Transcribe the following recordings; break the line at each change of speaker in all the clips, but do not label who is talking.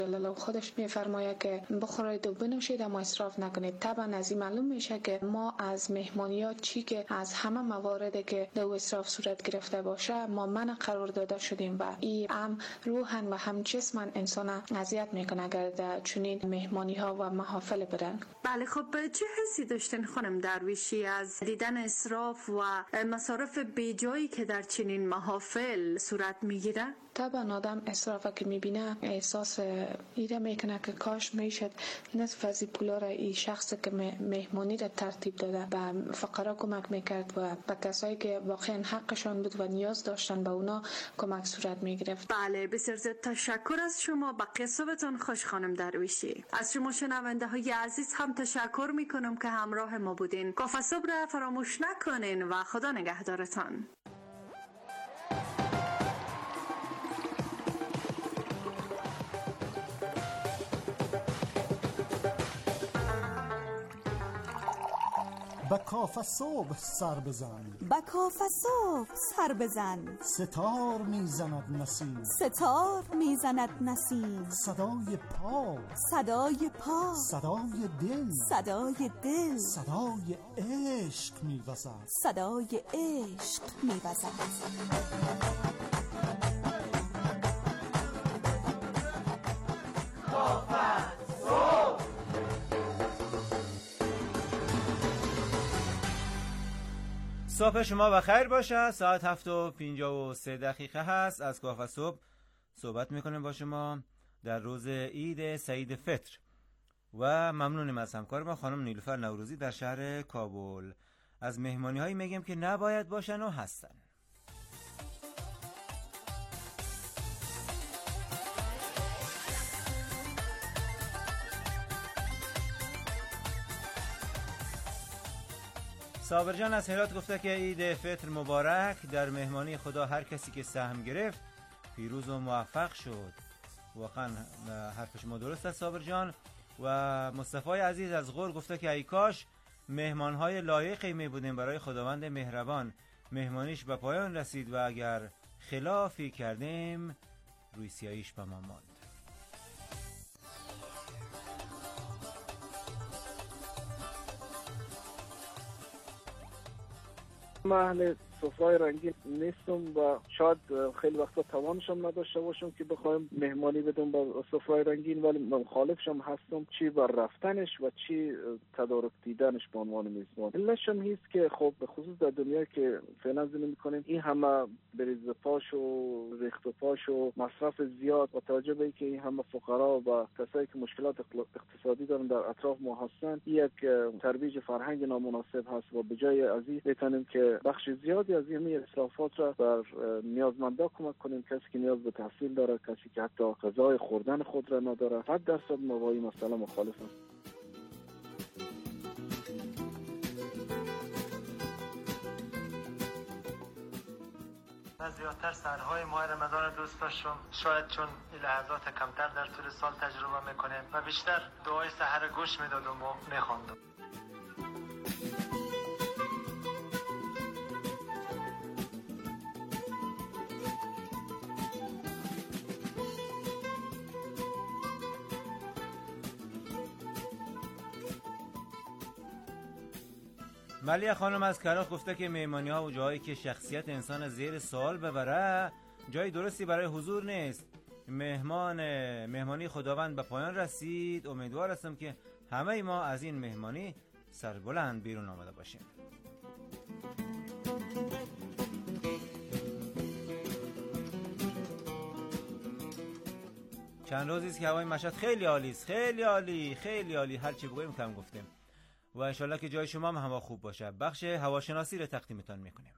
الله خودش میفرماید که بخورید و بنوشید اما اسراف نکنید. طبعا از این معلوم میشه که ما از مهمانیات چی که از همه مواردی که در اسراف صورت گرفته باشه ما منع قرار داده شدیم و این هم روحن و هم جسمن انسان اذیت میکنه اگر در چنین مهمانی ها و محافل برن.
بله، خب چه حسی داشتین خانم درویشی از دیدن اسراف و مصارف بیجایی که در چنین محافل صورت میگیره؟
طبعا آدم اسراف که میبینه احساس ایره میکنه که کاش میشد نصف از پولا را این شخص که مهمانی را ترتیب داده به فقرا کمک میکرد و به کسایی که واقعا حقشان بود و نیاز داشتن به اونا کمک صورت میگرفت.
بله، بسیار زیاد تشکر از شما. بقیه صبحتون خوش خانم درویشی. از شما شنونده های عزیز هم تشکر میکنم که همراه ما بودین. کافه صبح را فراموش نکنین و خدا نگهدارتان.
به کافه صبح سر بزن،
به کافه صبح سر بزن.
ستار میزند نسیم،
ستار میزند نسیم.
صدای پا،
صدای پا،
صدای دل،
صدای دل،
صدای عشق میوزد،
صدای عشق میوزد.
صبح شما بخیر باشه. ساعت 7:53 هست. از کافه صبح صحبت میکنیم با شما در روز عید سعید فطر و ممنونیم از همکار ما خانم نیلوفر نوروزی در شهر کابل. از مهمانی هایی میگیم که نباید باشن و هستن. صابر جان از هرات گفته که عید فطر مبارک. در مهمانی خدا هر کسی که سهم گرفت پیروز و موفق شد. واقعا حرف شما درست است صابر جان. و مصطفی عزیز از غور گفته که ای کاش مهمانهای لایقی می بودیم برای خداوند مهربان. مهمانیش به پایان رسید و اگر خلافی کردیم روی سیاهیش به ما ماند.
من اهل سفره‌های رنگین نیستم و شاید خیلی وقتا توانشم نداشته باشم که بخوایم مهمانی بدم با سفره‌های رنگین، ولی مخالفشم هستم چی بر رفتنش و چی تدارک دیدنش به عنوان میزبان. علتش هم هست که خب به خصوص در دنیا که فعلا زندگی میکنیم این همه بریز پاش و ریخت پاش و مصرف زیاد و توجه به اینکه این همه فقرا و کسایی که مشکلات اقتصادی دارن در اطراف ما هستن، یک ترویج فرهنگ نامناسب هست و به جای از این بتونیم که بخش زیادی از این اسرافات را بر نیازمندا کمک کنیم. کسی که نیاز به تحصیل داره، کسی که حتی غذای خوردن خود را نداره، 100% ما با این مسئله مخالفم.
من زیادتر سرهای ماه رمضان دوست داشتم، شاید چون این لحظات کمتر در طول سال تجربه میکنیم و بیشتر دعای سحر گوش میدادم و میخواندم.
ملیه خانم از کلاخ گفته که مهمانی ها و جایی که شخصیت انسان زیر سوال ببره جای درستی برای حضور نیست. مهمانی خداوند به پایان رسید. امیدوار هستم که همه ما از این مهمانی سربلند بیرون آمده باشیم. چند روزی است که هوای مشهد خیلی عالی است. خیلی عالی، خیلی عالی. هر چی بگویم کم گفتیم. و انشالله که جای شما هم هوا خوب باشه. بخش هواشناسی رو تقدیمتان میکنیم.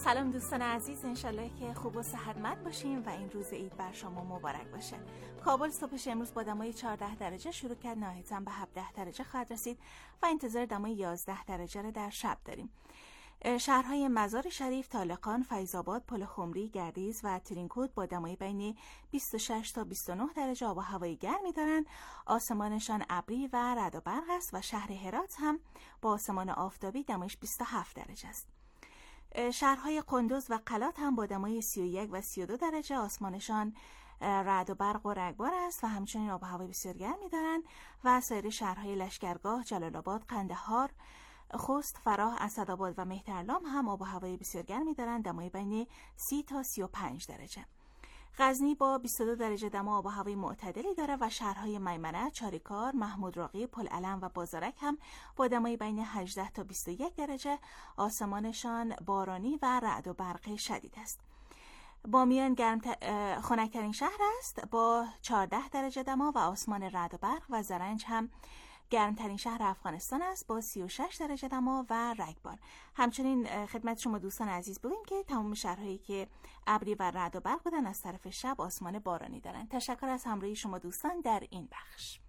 سلام دوستان عزیز، انشالله که خوب و صحتمند باشیم و این روز عید بر شما مبارک باشه. کابل صبحش امروز با دمای 14 درجه شروع کرد، نهایتاً به 17 درجه خواهد رسید و انتظار دمای 11 درجه را در شب داریم. شهرهای مزار شریف، طالقان، فیض‌آباد، پل خمری، گردیز و ترینکوت با دمای بین 26 تا 29 درجه آب و هوای گرمی دارند. آسمانشان ابری و رعد و برق است و شهر هرات هم با آسمان آفتابی دمایش 27 درجه است. شهرهای قندوز و قلات هم با دمای 31 و 32 درجه آسمانشان رعد و برق و رگبار است و همچنین آب و هوای بسیار گرمی دارند و سایر شهرهای لشکرگاه، جلال آباد، قندهار، خوست، فراه، اسدآباد و مهترلام هم آب و هوای بسیار گرمی دارند، دمای بین 30 تا 35 درجه. غزنی با 22 درجه دما آب و هوای معتدلی داره و شهرهای میمنه، چاریکار، محمود راقی، پل علم و بازارک هم با دمای بین 18 تا 21 درجه آسمانشان بارانی و رعد و برق شدید است. بامیان خنک‌ترین شهر است با 14 درجه دما و آسمان رعد و برق و زرنج هم گرمترین شهر افغانستان است با 36 درجه دما و رگبار. همچنین خدمت شما دوستان عزیز بگویم که تمام شهرهایی که ابری و رعد و برق بودن از طرف شب آسمان بارانی دارند. تشکر از همراهی شما دوستان در این بخش.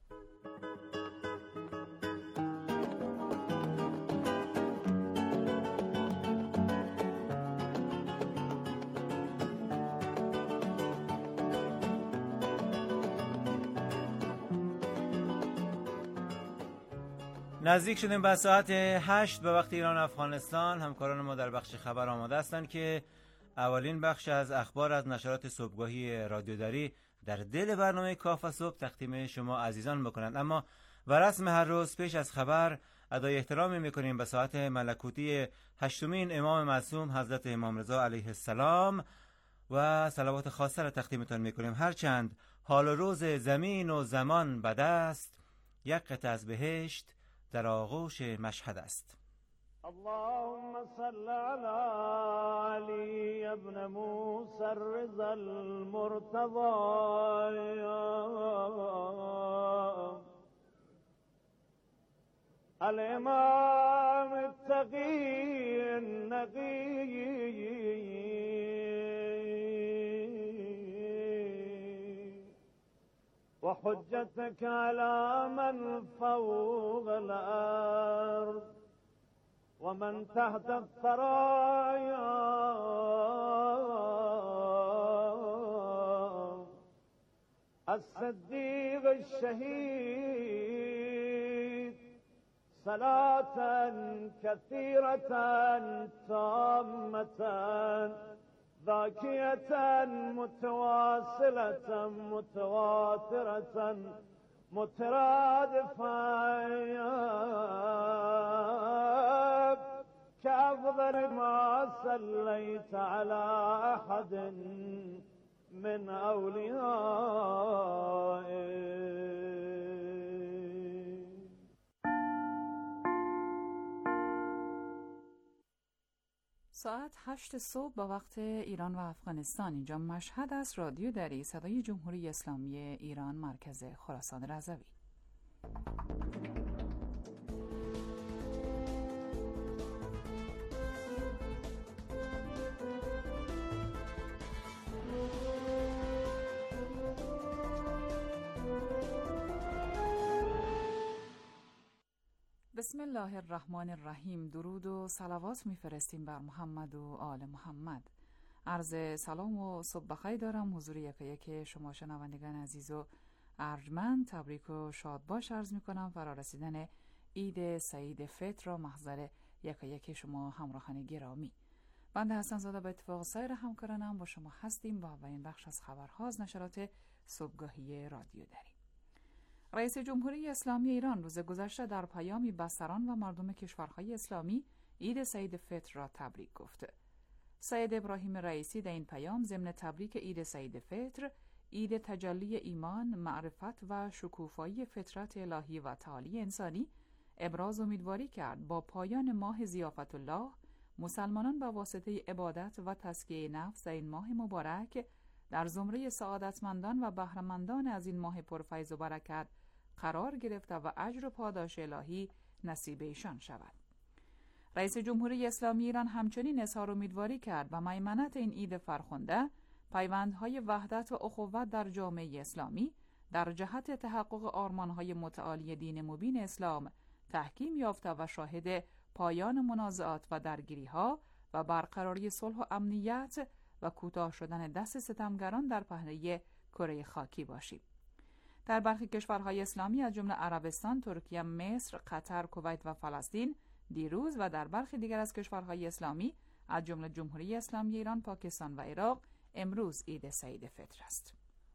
نزدیک شدیم به ساعت 8 به وقت ایران و افغانستان. همکاران ما در بخش خبر آماده هستند که اولین بخش از اخبار از نشرات صبحگاهی رادیو دری در دل برنامه کاف صبح تقدیم شما عزیزان بکنند. اما و رسم هر روز پیش از خبر ادای احترامی میکنیم به ساعت ملکوتی هشتمین امام معصوم حضرت امام رضا علیه السلام و صلوات خاصه را تقدیمتان میکنیم. هرچند حال و روز زمین و زمان بد است، یک قطعه از بهشت در آغوش مشهد است.
اللهم صل علی علی ابن موسی الرضا المرتضى الامام التقی النقی وحجتك على من فوق الأرض ومن تحت الثرايا الصديق الشهيد صلاة كثيرة تامة ذاكية متواصلة متواترة مترادفة كأفضل ما صليت على أحد من أوليائك.
ساعت 8 صبح با وقت ایران و افغانستان. اینجا مشهد است. رادیو دری، صدای جمهوری اسلامی ایران، مرکز خراسان رضوی. بسم الله الرحمن الرحیم. درود و صلوات میفرستیم بر محمد و آل محمد. عرض سلام و صبح بخیر دارم حضور یکایک شما شنوندگان عزیز و ارجمند. تبریک و شاد باش عرض میکنم. فرا رسیدن عید سعید فطر را محضر یکایک شما همراهان گرامی. بنده حسن زاده به اتفاق سایر همکارانم با شما هستیم با اولین بخش از خبرها از نشرات صبحگاهی رادیو دری. رئیس جمهوری اسلامی ایران روز گذشته در پیامی به سران و مردم کشورهای اسلامی عید سعید فطر را تبریک گفت. سید ابراهیم رئیسی در این پیام ضمن تبریک عید سعید فطر، عید تجلی ایمان، معرفت و شکوفایی فطرت الهی و تعالی انسانی، ابراز امیدواری کرد با پایان ماه ضیافت الله مسلمانان با واسطه عبادت و تزکیه نفس در این ماه مبارک در زمره سعادتمندان و بهره‌مندان از این ماه پرفیض و برکت قرار گرفته و اجر و پاداش الهی نصیب ایشان شود. رئیس جمهوری اسلامی ایران همچنین اظهار امیدواری کرد به میمنت این عید فرخنده پیوندهای وحدت و اخوت در جامعه اسلامی در جهت تحقق آرمانهای متعالی دین مبین اسلام تحکیم یافته و شاهد پایان منازعات و درگیری‌ها و برقراری صلح و امنیت و کوتاه شدن دست ستمگران در پهنه کره خاکی باشیم. در برخی کشورهای اسلامی از جمله عربستان، ترکیه، مصر، قطر، کویت و فلسطین دیروز و در برخی دیگر از کشورهای اسلامی از جمله جمهوری اسلامی ایران، پاکستان و عراق امروز عید سعید فطر است.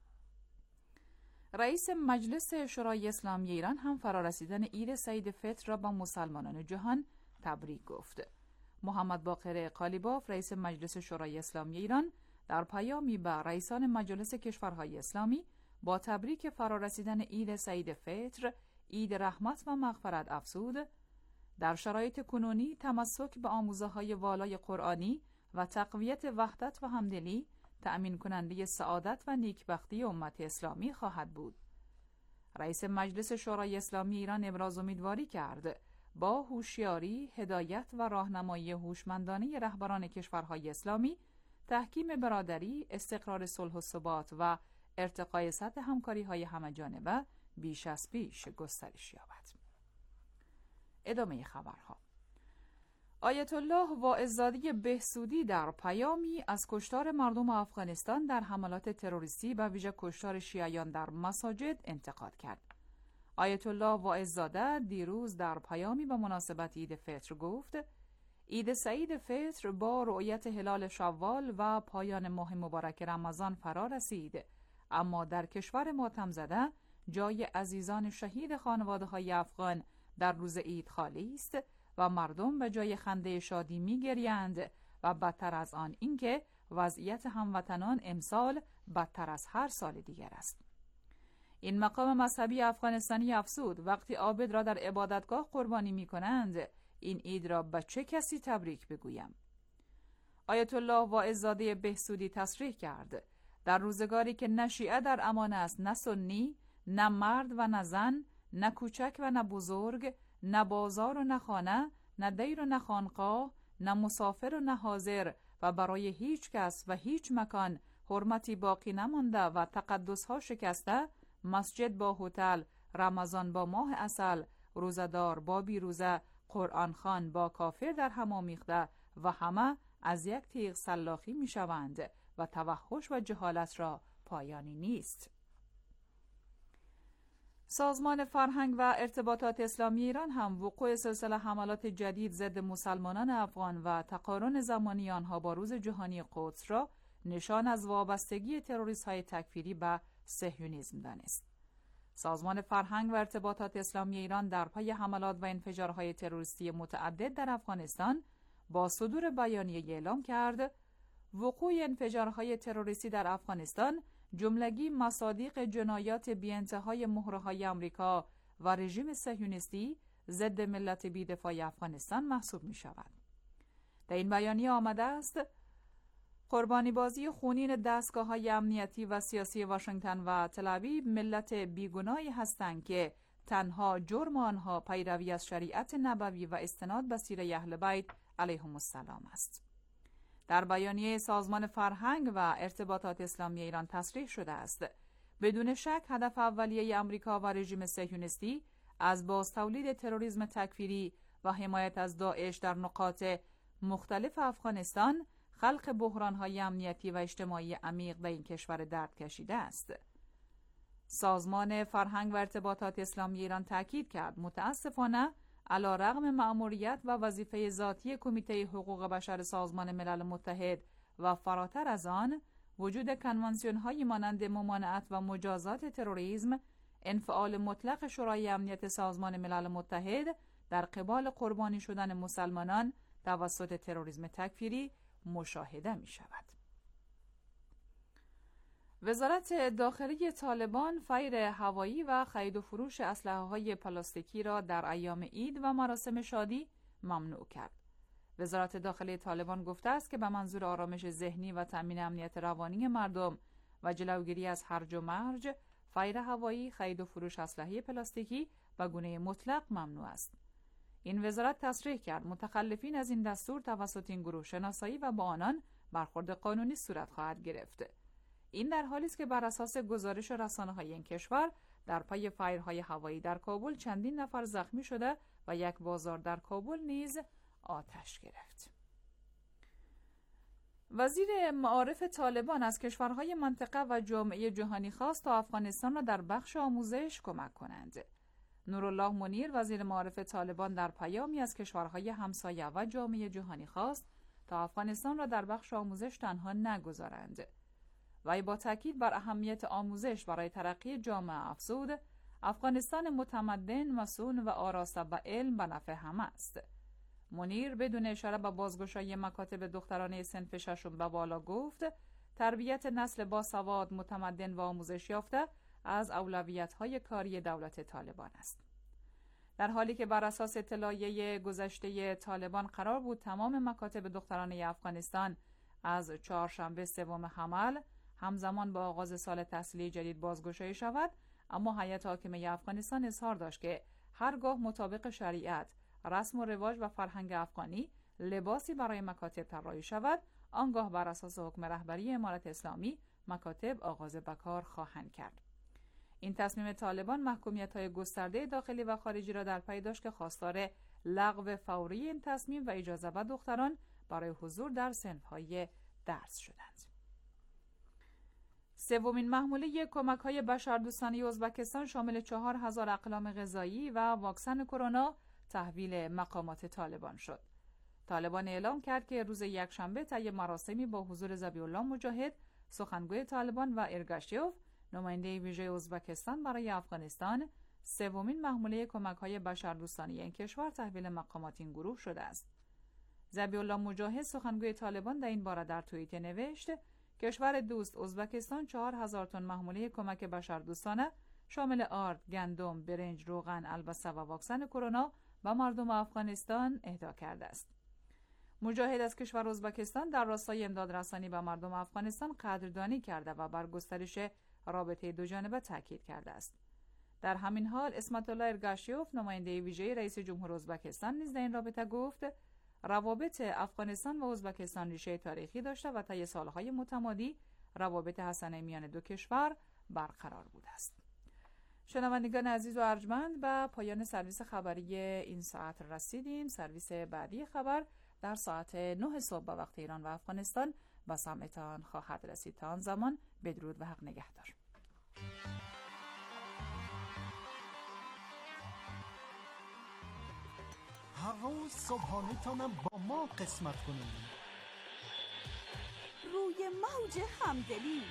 رئیس مجلس شورای اسلامی ایران هم فرارسیدن عید سعید فطر را به مسلمانان جهان تبریک گفت. محمد باقر قالیباف رئیس مجلس شورای اسلامی ایران در پیامی به رئیسان مجالس کشورهای اسلامی با تبریک فرارسیدن عید سعید فطر، عید رحمت و مغفرت افزود در شرایط کنونی تمسک به آموزه‌های والای قرآنی و تقویت وحدت و همدلی تأمین کننده سعادت و نیکبختی امت اسلامی خواهد بود. رئیس مجلس شورای اسلامی ایران ابراز امیدواری کرد با هوشیاری، هدایت و راهنمایی هوشمندانه رهبران کشورهای اسلامی تحکیم برادری، استقرار صلح و ثبات و ارتقای سطح همکاری‌های همه‌جانبه بیش از پیش گسترش یابد. ادامه خبرها. آیت الله واعظزاده بهسودی در پیامی از کشتار مردم افغانستان در حملات تروریستی و ویژه کشتار شیعیان در مساجد انتقاد کرد. آیت الله واعظزاده دیروز در پیامی به مناسبت عید فطر گفت: عید سعید فطر با رؤیت هلال شوال و پایان ماه مبارک رمضان فرا رسید، اما در کشور ماتم زده جای عزیزان شهید خانواده‌های افغان در روز عید خالی است و مردم به جای خنده شادی می‌گریند و بدتر از آن اینکه وضعیت هموطنان امسال بدتر از هر سال دیگر است. این مقام مذهبی افغانستانی افزود وقتی عابد را در عبادتگاه قربانی می‌کنند، این عید را به چه کسی تبریک بگویم؟ آیت الله واعظزاده بهسودی تصریح کرد در روزگاری که نه شیعه در امان است، نه سنی، نه مرد و نه زن، نه کوچک و نه بزرگ، نه بازار و نه خانه، نه دیر و نه خانقاه، نه مسافر و نه حاضر و برای هیچ کس و هیچ مکان حرمتی باقی نمانده و تقدس‌ها شکسته، مسجد با هتل، رمضان با ماه عسل، روزدار با بیروزه، قرآن خوان با کافر در هم آمیخته و همه از یک تیغ سلاخی می شوند و توحش و جهالت را پایانی نیست. سازمان فرهنگ و ارتباطات اسلامی ایران هم وقوع سلسله حملات جدید ضد مسلمانان افغان و تقارن زمانی آنها با روز جهانی قدس را نشان از وابستگی تروریست‌های تکفیری به صهیونیسم دانست. سازمان فرهنگ و ارتباطات اسلامی ایران در پی حملات و انفجارهای تروریستی متعدد در افغانستان با صدور بیانیه اعلام کرد وقوع انفجارهای تروریستی در افغانستان جملگی مصادیق جنایات بی‌انتهای مهره‌های آمریکا و رژیم صهیونیستی ضد ملت بی‌دفاع افغانستان محسوب می‌شود. در این بیانیه آمده است قربانی بازی خونین دستگاه‌های امنیتی و سیاسی واشنگتن و تل‌آویو ملت بیگناهی هستند که تنها جرم آنها پیروی از شریعت نبوی و استناد به سیره اهل بیت علیهم السلام است. در بیانیه سازمان فرهنگ و ارتباطات اسلامی ایران تصریح شده است بدون شک هدف اولیه امریکا و رژیم صهیونیستی از بازتولید تروریسم تکفیری و حمایت از داعش در نقاط مختلف افغانستان خلق بحران‌های امنیتی و اجتماعی عمیق در این کشور درد کشیده است. سازمان فرهنگ و ارتباطات اسلامی ایران تاکید کرد متاسفانه علیرغم مأموریت و وظیفه ذاتی کمیته حقوق بشر سازمان ملل متحد و فراتر از آن وجود کنوانسیون‌های مانند ممانعت و مجازات تروریسم، انفعال مطلق شورای امنیت سازمان ملل متحد در قبال قربانی شدن مسلمانان توسط تروریسم تکفیری مشاهده می شود. وزارت داخلی طالبان فیر هوایی و خرید و فروش اسلحه‌های پلاستیکی را در ایام عید و مراسم شادی ممنوع کرد. وزارت داخلی طالبان گفته است که به منظور آرامش ذهنی و تأمین امنیت روانی مردم و جلوگیری از هرج و مرج، فیر هوایی، خرید و فروش اسلحه پلاستیکی به گونه مطلق ممنوع است. این وزارت تصریح کرد متخلفین از این دستور توسط این گروه شناسایی و با آنان برخورد قانونی صورت خواهد گرفت. این در حالی است که بر اساس گزارش رسانه‌های این کشور در پی فایرهای هوایی در کابل چندین نفر زخمی شده و یک بازار در کابل نیز آتش گرفت. وزیر معارف طالبان از کشورهای منطقه و جامعه جهانی خواست تا افغانستان را در بخش آموزش کمک کنند. نورالله منیر وزیر معارف طالبان در پیامی از کشورهای همسایه و جامعه جهانی خواست تا افغانستان را در بخش آموزش تنها نگذارند. وی با تاکید بر اهمیت آموزش برای ترقی جامعه افزود افغانستان متمدن، مصون و آراسته به علم به نفع همه است. منیر بدون اشاره به بازگشایی مکاتب دخترانه صنف ششم به بالا گفت تربیت نسل باسواد، متمدن و آموزش یافته از اولویت‌های کاری دولت طالبان است. در حالی که بر اساس اطلاعیه گذشته طالبان قرار بود تمام مکاتب دخترانه افغانستان از چهارشنبه 3 حمل همزمان با آغاز سال تحصیلی جدید بازگشایی شود، اما هیئت حاکمه افغانستان اظهار داشت که هرگاه مطابق شریعت، رسم و رواج و فرهنگ افغانی لباسی برای مکاتب طراحی شود، آنگاه بر اساس حکم رهبری امارت اسلامی مکاتب آغاز به کار خواهند کرد. این تصمیم طالبان محکومیت‌های گسترده داخلی و خارجی را در پی داشت که خواستار لغو فوری این تصمیم و اجازه به دختران برای حضور در صنف‌های درس شدند. سومین محموله کمک‌های بشردوستانه ازبکستان شامل 4000 اقلام غذایی و واکسن کرونا تحویل مقامات طالبان شد. طالبان اعلام کرد که روز یکشنبه طی مراسمی با حضور ذبیح الله مجاهد، سخنگوی طالبان و ارگاشیوف، نماینده ویژه ازبکستان برای افغانستان، سومین محموله کمک‌های بشردوستانه این کشور تحویل مقامات این گروه شده است. ذبیح الله مجاهد، سخنگوی طالبان، در این باره در توییتر نوشت: کشور دوست ازبکستان 4000 تن محموله کمک بشردوستانه شامل آرد، گندم، برنج، روغن، البسه و واکسن کرونا به مردم افغانستان اهدا کرده است. مجاهد از کشور ازبکستان در راستای امداد رسانی به مردم افغانستان قدردانی کرده و بر گسترش رابطه دوجانبه تاکید کرده است. در همین حال اسمت الله ارگاشیوف، نماینده ویژه رئیس جمهور ازبکستان، نیز در این رابطه گفت روابط افغانستان و ازبکستان ریشه تاریخی داشته و طی سالهای متمادی روابط حسنه میان دو کشور برقرار بوده است. شنوندگان عزیز و ارجمند، به پایان سرویس خبری این ساعت رسیدیم. سرویس بعدی خبر در ساعت 9 صبح به وقت ایران و افغانستان به سمعتان خواهد رسید. تا آن زمان بدرود و حق نگهدار.
هر روز صبحانه تانم با ما قسمت کنید.
روی موج همدلی،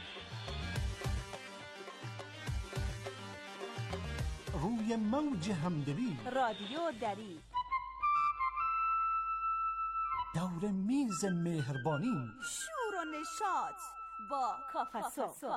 روی موج همدلی،
رادیو دری،
دور میز مهربانی،
شور و نشاط با کافسو.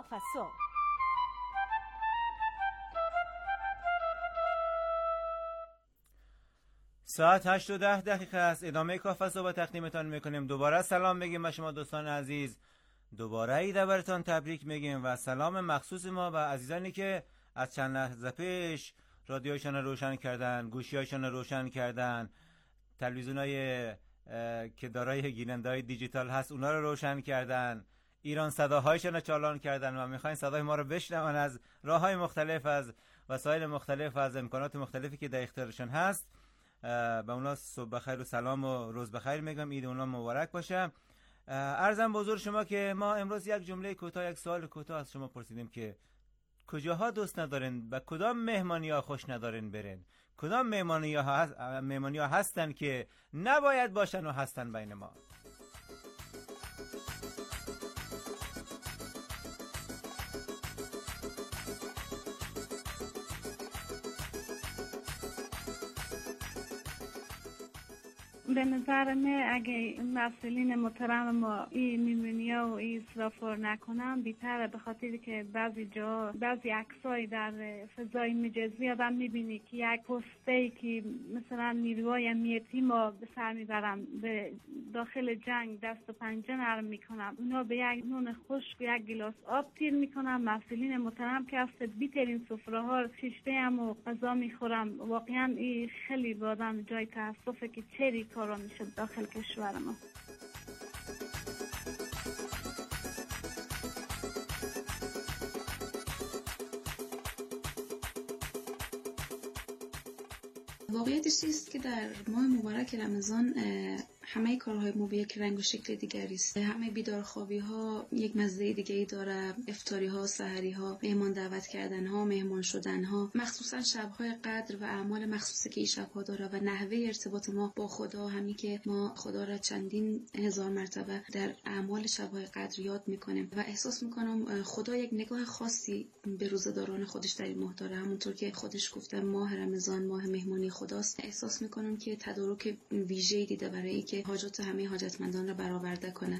ساعت 8:10 است. ادامه کافسو با تقدیمتان میکنیم. دوباره سلام میگیم به شما دوستان عزیز. دوباره عید براتون تبریک میگیم و سلام مخصوص ما به عزیزانی که از چند لحظه پیش رادیوشان روشن کردن، گوشیاشان روشن کردن، تلویزیونای که دارای گیرنده‌های دیجیتال هست اونا رو روشن کردن، ایران صداهایشان رو چالان کردن و میخواین صدای ما رو بشنون از راه‌های مختلف، از وسایل مختلف، از امکانات مختلفی که در اختیارشان هست. به اونا صبح بخیر و سلام و روز بخیر میگم. عید اونا مبارک باشه. عرضم به حضور شما که ما امروز یک جمله کوتاه، یک سوال کوتاه از شما پرسیدیم که کجاها دوست ندارین، به کدام مهمانی‌ها خوش ندارین برین، کدام مهمانی‌ها هستن که نباید باشن و هستن بین ما.
به نظر من اگه مسئولین محترم ما این میمونیا و این اصراف نکنن بیتره، به خاطر که بعضی عکسای در فضای مجازی آدم میبینی که یک پستی که مثلا نیروهای امنیتی ما به سر میبرن، به داخل جنگ دست و پنجه نرم میکنن، اونا به یک نون خشک و یک گلاس آب تیر میکنن. مسئولین محترم که هست بیترین سفره ها شیشته هم و غذا میخورن. واقعا این خیلی به آدم جای تاسفه که چری کارا میشه داخل کشور ما.
واقعیتش چیست که در ماه مبارک رمضان همه کارهای ما به یک رنگ و شکل دیگری است. همه بیدارخوابی ها یک مزه دیگه‌ای داره، افطاری ها، سحری ها، مهمان دعوت کردن ها، مهمان شدن ها، مخصوصا شب‌های قدر و اعمال مخصوصی که این شب‌ها داره و نحوه ارتباط ما با خدا، همین که ما خدا را چندین هزار مرتبه در اعمال شب‌های قدر یاد می‌کنیم و احساس می‌کنم خدا یک نگاه خاصی به روزه‌داران خودش در این ماه داره. همونطور که خودش گفته ماه رمضان ماه مهمانی خداست. احساس می‌کنم که تدارک ویژه‌ای دیده برای اینکه حاجات همه حاجتمندان را برآورده کنه.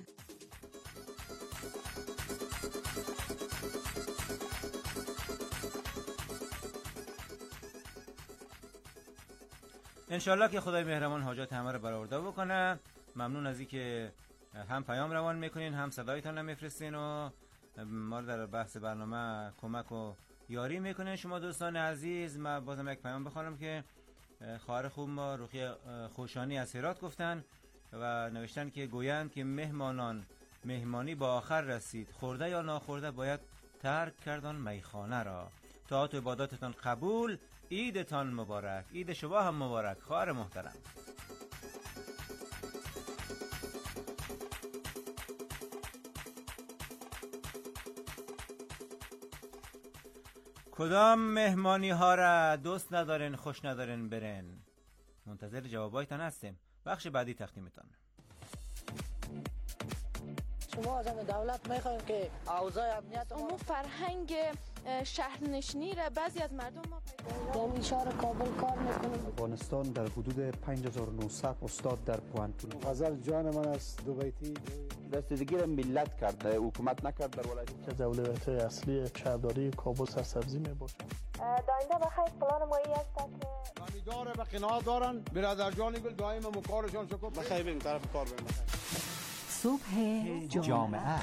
انشالله که خدای مهربان حاجات همه را برآورده بکنه. ممنون از اینکه هم پیام روان میکنین هم صدایتان هم میفرستین و ما در بحث برنامه کمک و یاری میکنین. شما دوستان عزیز، من بازم یک پیام بخوانم که خواهر خوب ما روخی خوشانی از هرات گفتن و نوشتن که گویند که مهمانی با آخر رسید، خورده یا ناخورده باید ترک کردن میخانه را. طاعت و عباداتتان قبول، عیدتان مبارک. عید شما هم مبارک خواهر محترم. کدام مهمانی ها را دوست ندارین، خوش ندارین برین؟ منتظر جوابایتان هستیم. بخش بعدی تقدیمتان.
شما از دولت میخواین که اوضاع امنیت
امور فرهنگ شهرنشینی را بعضی از مردم ما
در شهر کابل کار میکنیم.
افغانستان در حدود 5900 استاد در پوهنتون.
غزل جان من از دو بیتی
رسیدگی را ملت کرد، حکومت نکرد در ولایت.
که اولویت اصلی شهرداری کابل سرسبزی میباشه.
داینده بخیر پلان مایی است که
دامیدار به قناعت دارن، برادر جان گل دائم مکارشان شکر
بخیر بریم طرف کار بریم.
صبح جامعه.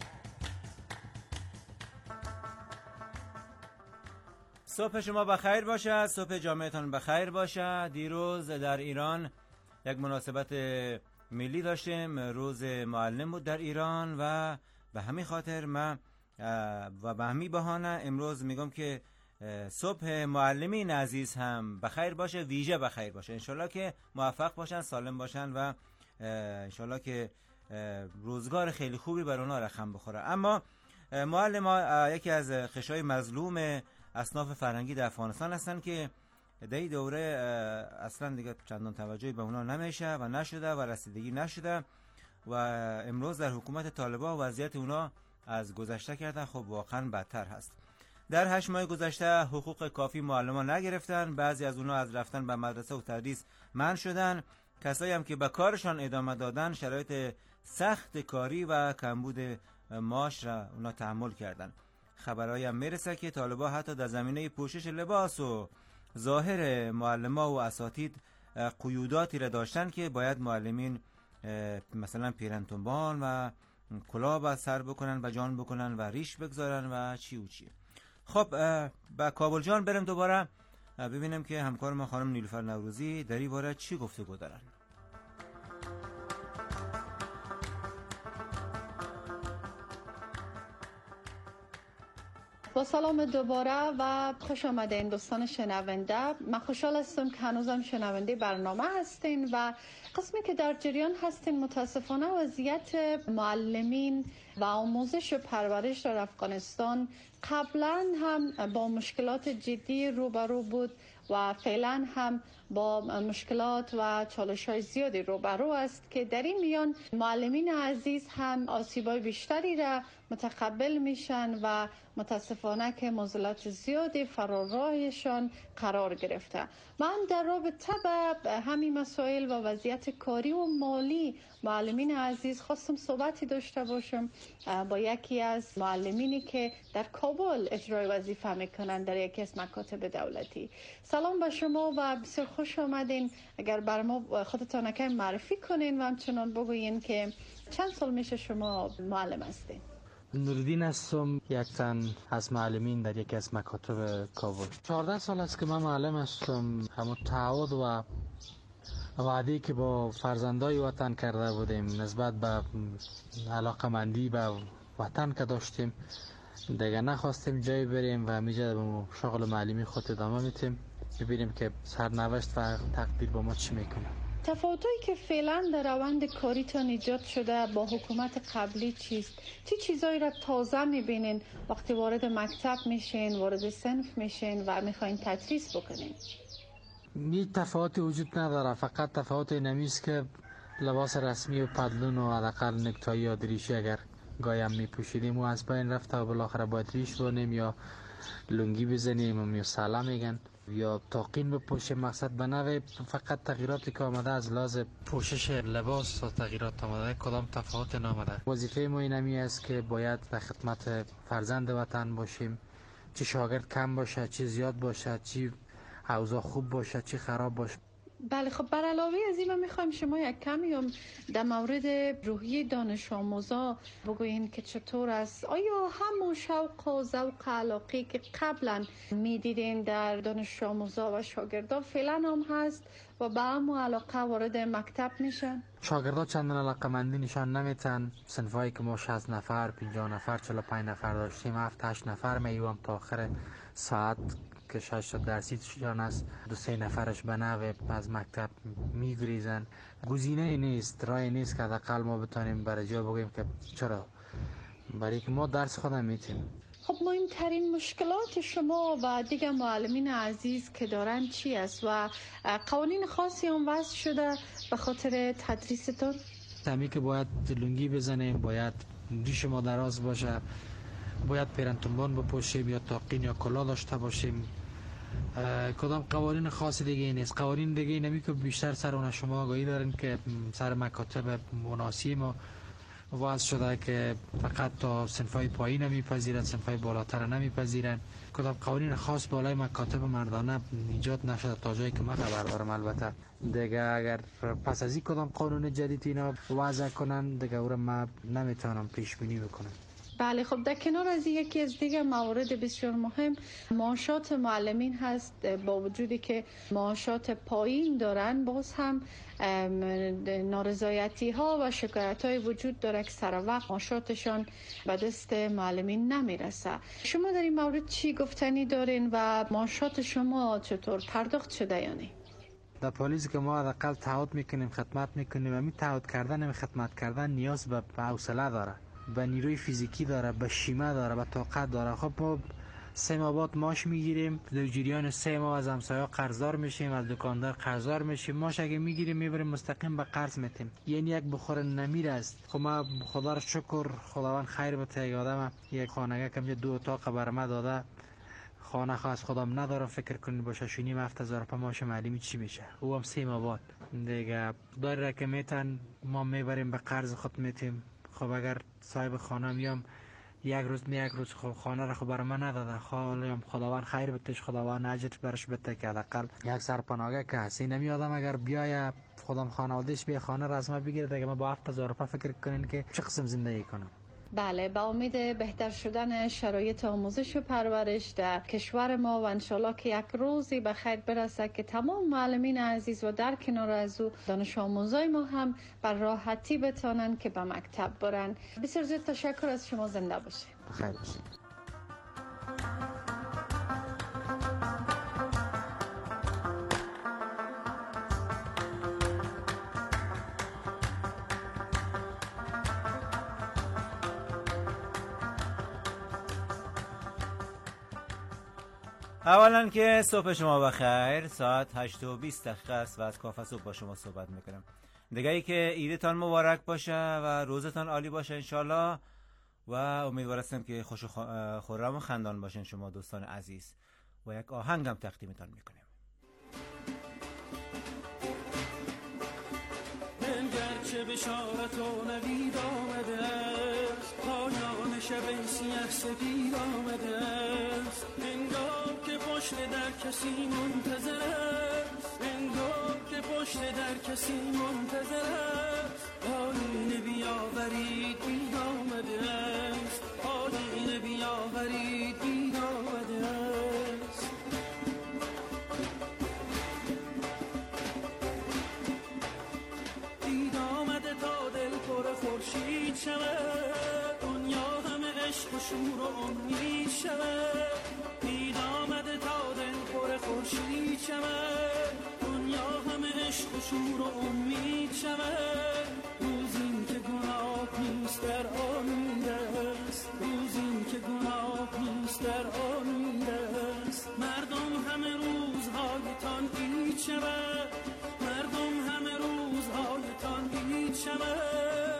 صبح شما بخیر باشه، صبح جامعتان بخیر باشه. دیروز در ایران یک مناسبت ملی داشتیم، روز معلم بود در ایران و به همین خاطر من و به همین بهانه امروز میگم که صبح معلمین عزیز هم بخیر باشه، ویژه بخیر باشه. انشالله که موفق باشن، سالم باشن و انشالله که روزگار خیلی خوبی بر اونا رقم بخوره. اما معلم ها یکی از قشای مظلوم اصناف فرهنگی در افغانستان هستن که در این دوره اصلا دیگه چندان توجهی به اونا نمیشه و نشده و رسیدگی نشده و امروز در حکومت طالبان وضعیت اونا از گذشته کردن خب واقعا بدتر هست. در 8 ماه گذشته حقوق کافی معلمان نگرفتن، بعضی از اونا از رفتن به مدرسه و تدریس منع شدن، کسایی هم که به کارشان ادامه دادن شرایط سخت کاری و کمبود معاش را اونا تحمل کردن. خبرایی هم میرسه که طالبان حتی در زمینه پوشش لباس و ظاهر معلما و اساتید قیوداتی را داشتن که باید معلمین مثلا پیرنتنبان و کلاه به سر بکنن و جان بکنن و ریش بگذارن و چی و چی. خب به کابل جان بریم دوباره ببینیم که همکار ما خانم نیلوفر نوروزی در این باره چی گفتگو دارن.
با سلام دوباره و خوش آمدین دوستان شنونده. من خوشحال هستم که هنوزم شنونده برنامه هستین و قسمی که در جریان هستین متاسفانه وضعیت معلمین و آموزش و پرورش در افغانستان قبلا هم با مشکلات جدی روبرو بود و فعلا هم با مشکلات و چالش‌های زیادی روبرو است که در این میان معلمین عزیز هم آسیب‌های بیشتری را متقبل میشن و متاسفانه که معضلات زیادی فرارایشان قرار گرفته. من در رابطه به همین مسائل و وضعیت کاری و مالی معلمین عزیز خواستم صحبتی داشته باشم با یکی از معلمینی که در کابل اجرای وظیفه میکنن در یکی از مکاتب دولتی. سلام به شما و بسیار خوش آمدین. اگر بر ما خودتان که معرفی کنین و همچنان بگوین که چند سال میشه شما معلم هستین؟
نوردین هستم، یک تن از معلمین در یکی از مکاتب کابل. 14 سال است که من معلم هستم. همون تعهد و وعده‌ای که با فرزندای وطن کرده بودیم نسبت به علاقه‌مندی به وطن که داشتیم دیگه نخواستیم جای بریم و همیشه به شغل معلمی خود ادامه میدیم. ببینیم که سرنوشت و تقدیر با ما چی میکنه.
تفاوتایی که فعلا در روند کاریتان ایجاد شده با حکومت قبلی چیست؟ چه چیزایی را تازه میبینین وقتی وارد مکتب میشین، وارد صنف میشین و میخواین تدریس بکنین؟
هیچ تفاوتی وجود نداره، فقط تفاوت اینمیست که لباس رسمی و پدلون و حداقل نکتایی یا دریشی اگر گایم میپوشیدیم و از بین رفته و بالاخره باید ریش بانیم یا لنگی بزنیم یا سلام میگن یا تاقین بپوشیم. مقصد به نوع فقط تغییراتی که آمده از لحاظ پوشش لباس و تغییرات آمده، کدام تفاوت نامده. وظیفه ما اینمی است که باید در خدمت فرزند وطن باشیم، چه شاگرد کم باشه، چه زیاد باشه، چه اوضاع خوب باشه، چه خراب باشه.
بله، خب بر علاوه از این من میخوایم شما یک کمی هم در مورد روحیه دانش آموزا بگوین که چطور است. آیا همون شوق و ذوق علاقی که قبلا میدیدین در دانش آموزا و شاگردا فعلا هم هست و به همون علاقه وارد مکتب میشن؟
شاگردا چندان علاقه‌مندی نشان نمیتن. صنفایی که ما 60 نفر، 50 نفر، 45 نفر داشتیم 7-8 نفر میوام تا آخر ساعت که 6 درسی جان است 2-3 نفرش به نوع از مکتب میگریزن. گزینه نیست، راه نیست که حداقل ما بتونیم برای جا بگوییم که چرا، برای که ما درس خودم میتیم.
خب مهمترین مشکلات شما و دیگر معلمین عزیز که دارن چی است و قوانین خاصی هم وضع شده به خاطر تدریستون؟
تمی که باید لنگی بزنیم، باید ریش ما دراز باشه، باید پیرنتنبان بپوشیم یا تاقین یا کلاه داشته باشیم. کدام قوانین خاص دیگه نیست. قوانین دیگه نمی که بیشتر سر اون شما آگاهی دارین که سر مکاتب مناسی ما وضع شده که فقط تا صنفای پایین نمیپذیرن، صنفای بالاتر نمیپذیرن. کدام قوانین خاص بالای مکاتب مردانه ایجاد نشده تا جایی که من خبر دارم. البته دیگه اگر پس از این کدام قانون جدید اینا وضع کنن دیگه او را من نمیتونم پیش بینی بکنم.
بله، خب در کنار از یکی از دیگر موارد بسیار مهم معاشات معلمین هست. با وجودی که معاشات پایین دارن باز هم نارضایتی ها و شکایت های وجود داره که سر وقت معاشاتشان به دست معلمین نمیرسه. شما در این مورد چی گفتنی دارین و معاشات شما چطور پرداخت شده یا نه؟
در پلیس که ما حداقل تعهد میکنیم، خدمت میکنیم و می تعهد کردن و خدمت کردن نیاز به حوصله داره، به نیروی فیزیکی داره، به شیمه داره، به طاقت داره. خب ما 3 ماه بعد ماش میگیریم، در جریان 3 ماه از همسایه‌ها قرضدار میشیم، از دکاندار قرضدار میشیم. ماش اگه میگیریم میبریم مستقیم به قرض میتیم، یعنی یک بخور نمیر است. خب ما خدا رو شکر، خداوند خیر بده، یک آدم یک خانگی که 2 اتاق بر ما داده، خانه خاص خودم ندارم. فکر کنید باشه 6,500 روپیه ماش معلمی چی میشه، او هم 3 ماه بعد دیگه داره که میتن ما میبریم به قرض خود میتیم. خب اگر صاحب خانه میام یک روز خانه را خب برای من نداده، خداوند خیر بتش، خداوند اجر برش بده که حداقل یک سرپناهگاه که هستی نمیادم اگر بیای خودم خانوادهش بیا خانه را از ما بگیره دیگه ما با 7,000 روپیه فکر کنین که چه قسم زندگی کنم.
بله، با امید بهتر شدن شرایط آموزش و پرورش در کشور ما و انشالله که یک روزی به خیر برسه که تمام معلمین عزیز و در کنار از او دانش آموزای ما هم بر راحتی بتانن که به مکتب برن. بسیار زیاد تشکر از شما، زنده باشید.
خیر باشید.
اولا که صبح شما بخیر، ساعت 8:20 است و از کافه صبح با شما صحبت میکنم. دیگه ای که عیدتان مبارک باشه و روزتان عالی باشه انشالله. و امیدوار هستم که خوش و خرم و خندان باشین شما دوستان عزیز و یک آهنگم تقدیمتان میکنیم.
چه بشارت و نوید آمده است، پایان شب سیاه سپید آمده است. انگار که پشت در کسی منتظر است، انگار که پشت در کسی منتظر است. آینه بیاورید دید آمده است، آینه بیاورید دید آمده است. خورشید شود دنیا همه عشق و شور و امید شود. دید آمده تا دل پر خورشید شود دنیا همه عشق و شور و امید شود. روزی که گناه نیست در آن میره است، روزی که گناه نیست در آن میره است. مردم همه روزهایتان عید شود، مردم همه روزهایتان عید شود.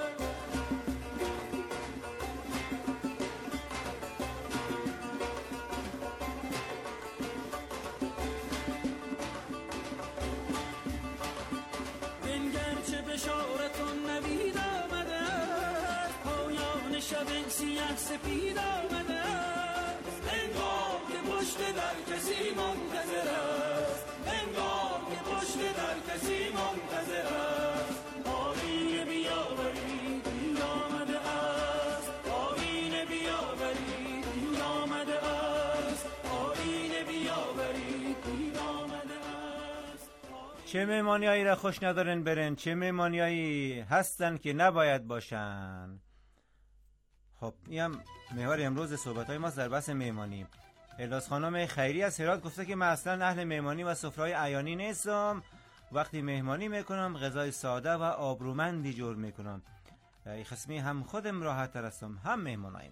سیاه سپید آمده است، انگار که پشت در کسی منتظر است، انگار که پشت در کسی منتظر است. آینه بیاورید دید آمده است، آینه بیاورید دید آمده است، آینه بیاورید دید آمده است.
چه مهمانیایی را خوش ندارن برن، چه مهمانیایی هستن که نباید باشن. خب این هم محور امروز صحبت‌های ما در بحث مهمانی. الیاس خانم خیری از هرات گفته که من اصلا اهل مهمانی و سفره‌های عیانی نیستم. وقتی مهمانی میکنم غذای ساده و آبرومندی جور میکنم. این قسمی هم خودم راحت تر هستم هم مهمانایم.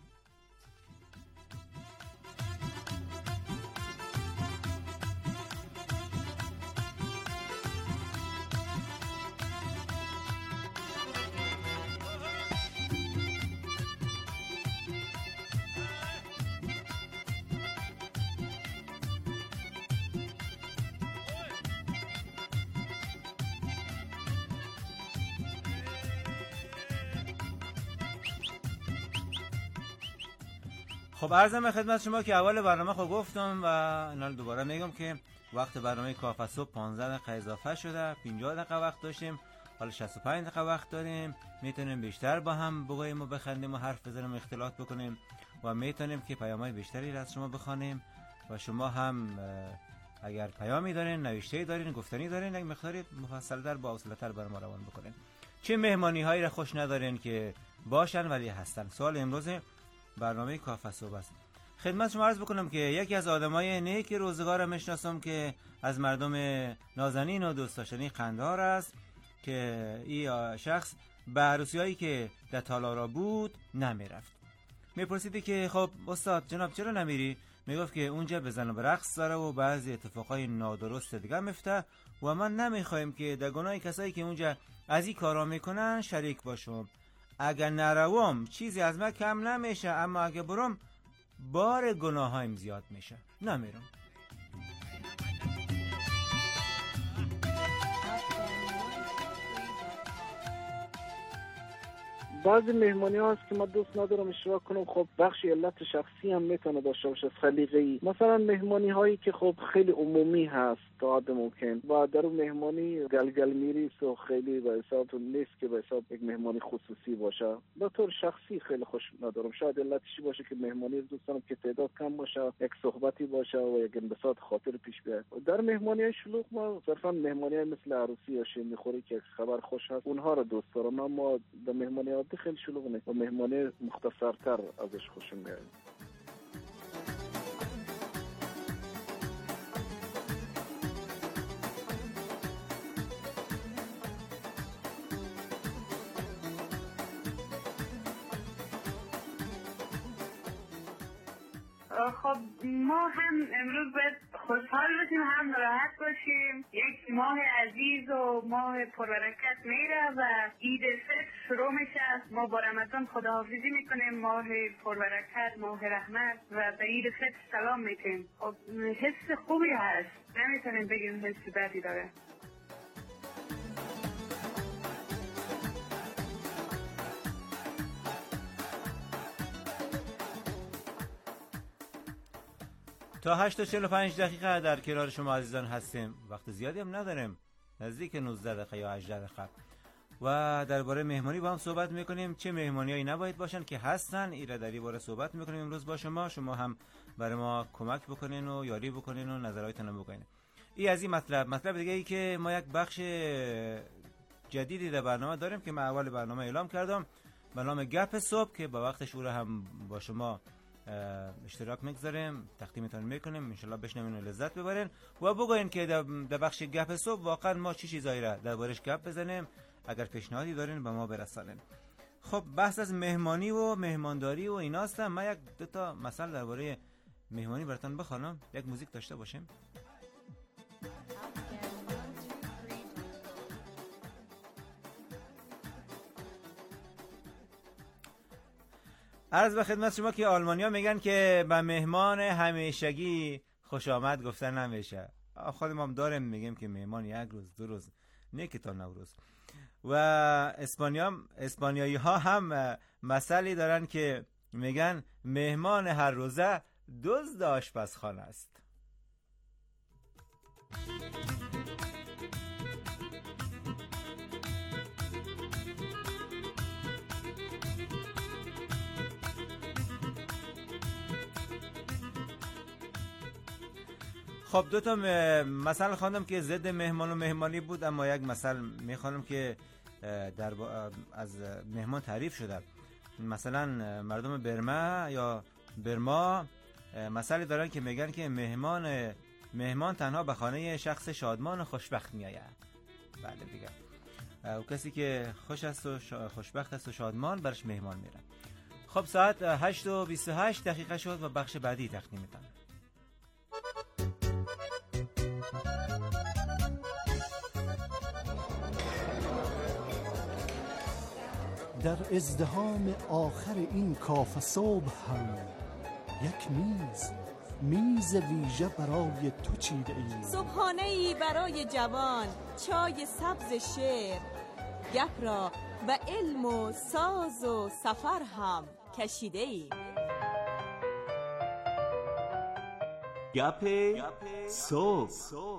خب عرضم به خدمت شما که اول برنامه خود گفتم و اینا دوباره میگم که وقت برنامه کافه صبح 15 دقیقه اضافه شده، 50 دقیقه وقت داشتیم، حالا 65 دقیقه وقت داریم. میتونیم بیشتر با هم بگوییم و بخندیم و حرف بزنیم و اختلاط بکنیم و میتونیم که پیام‌های بیشتری از شما بخوانیم و شما هم اگر پیامی دارین، نوشته‌ای دارین، گفتنی دارین، یک مقداری مفصل‌تر با حوصله‌تر بر ما روان بکنین. چه مهمانی‌هایی را خوش ندارین که باشن ولی هستن؟ سوال امروز برنامه کافه صبح است. خدمت شما عرض بکنم که یکی از آدمای نیک روزگار میشناسم که از مردم نازنین و دوست داشتنی قندهار است که این شخص به عروسیایی که در تالارا بود نمیرفت. میپرسیدی که خب استاد جناب چرا نمیری؟ میگفت که اونجا بزن و برقص داره و بعضی اتفاقای نادرست دیگه میفته و من نمیخوایم که در گناه کسایی که اونجا از این کارا میکنن شریک باشم. اگر نروم چیزی از من کم نمیشه، اما اگه برم بار گناهایم زیاد میشه. نمیرم.
بعضی مهمانی ها هست که من دوست ندارم اشتراک کنم. خب بخش علت شخصی هم میتونه داشته باشه، سلیقه‌ای. مثلا مهمانی هایی که خب خیلی عمومی هست تا حد ممکن و در اون مهمانی گلگل میریست و خیلی به حساب نیست که به حساب یک مهمانی خصوصی باشه. به طور شخصی خیلی خوش ندارم. شاید علتش باشه که مهمانی دوست دارم که تعداد کم باشه، یک صحبتی باشه و یک انبساط خاطر پیش بیاد. در مهمانی های شلوغ ما صرفا مهمانی های مثل عروسی یا شیرینی خوری که خبر خوش هست اونها رو دوست دارم، اما در مهمانی عادی خیلی شلوغ نیست و مهمانی مختصرتر ازش خوشم میاد.
خب ما هم امروز باید خوشحال باشیم، هم راحت باشیم. یک ماه عزیز و ماه پربرکت میره و عید فطر شروع میشه. ما با رمضان خداحافظی میکنیم، ماه پربرکت، ماه رحمت، و به عید فطر سلام میکنیم. خب حس خوبی هست، نمیتونیم بگیم حس بدی داره.
تا 8:45 دقیقه در کنار شما عزیزان هستیم. وقت زیادی هم نداریم، نزدیک 19 دقیقه یا 18 دقیقه، و درباره مهمانی با هم صحبت میکنیم. چه مهمانیایی نباید باشن که هستن، ایره در این باره صحبت میکنیم امروز با شما هم برای ما کمک بکنین و یاری بکنین و نظراتتون رو بگین. این از این مطلب دیگه ای که ما یک بخش جدیدی در برنامه داریم که من اول برنامه اعلام کردم به نام گپ صبح، که با وقتش او رو هم با شما اشتراک میگذاریم، تقدیمتون میکنیم، انشالله بشنوین و لذت ببرین و بگوین که در بخش گپ صبح واقعا ما چی چیزایی را دربارش گپ بزنیم. اگر پیشنهادی دارین به ما برسانین. خب بحث از مهمانی و مهمانداری و ایناست. من یک دو تا مثال درباره مهمانی براتون بخوانم. یک موزیک داشته باشیم. عرض به خدمت شما که آلمانیا میگن که به مهمان همیشگی خوش آمد گفتن نمیشه. خودم هم داریم میگیم که مهمان یک روز دو روز، نه که تا 9 روز. و اسپانیایی ها هم مثلی دارن که میگن مهمان هر روزه دزد آشپزخانه است. خب دو تا مثال خواندم که ضد مهمان و مهمانی بود، اما یک مثال میخوانم که از مهمان تعریف شده. مثلا مردم برما مثالی دارن که میگن که مهمان تنها به خانه شخص شادمان و خوشبخت میآید. بله دیگه، و کسی که خوش است و خوشبخت است و شادمان برش مهمان میره. خب ساعت 8:28 دقیقه شد و بخش بعدی تقدیم میکنم.
در ازدحام آخر این کافه صبح هم یک میز ویژه برای تو چیده ایم.
صبحانه‌ای برای جوان، چای سبز شعر، گپ را به علم و ساز و سفر هم کشیده ایم.
گپ صبح.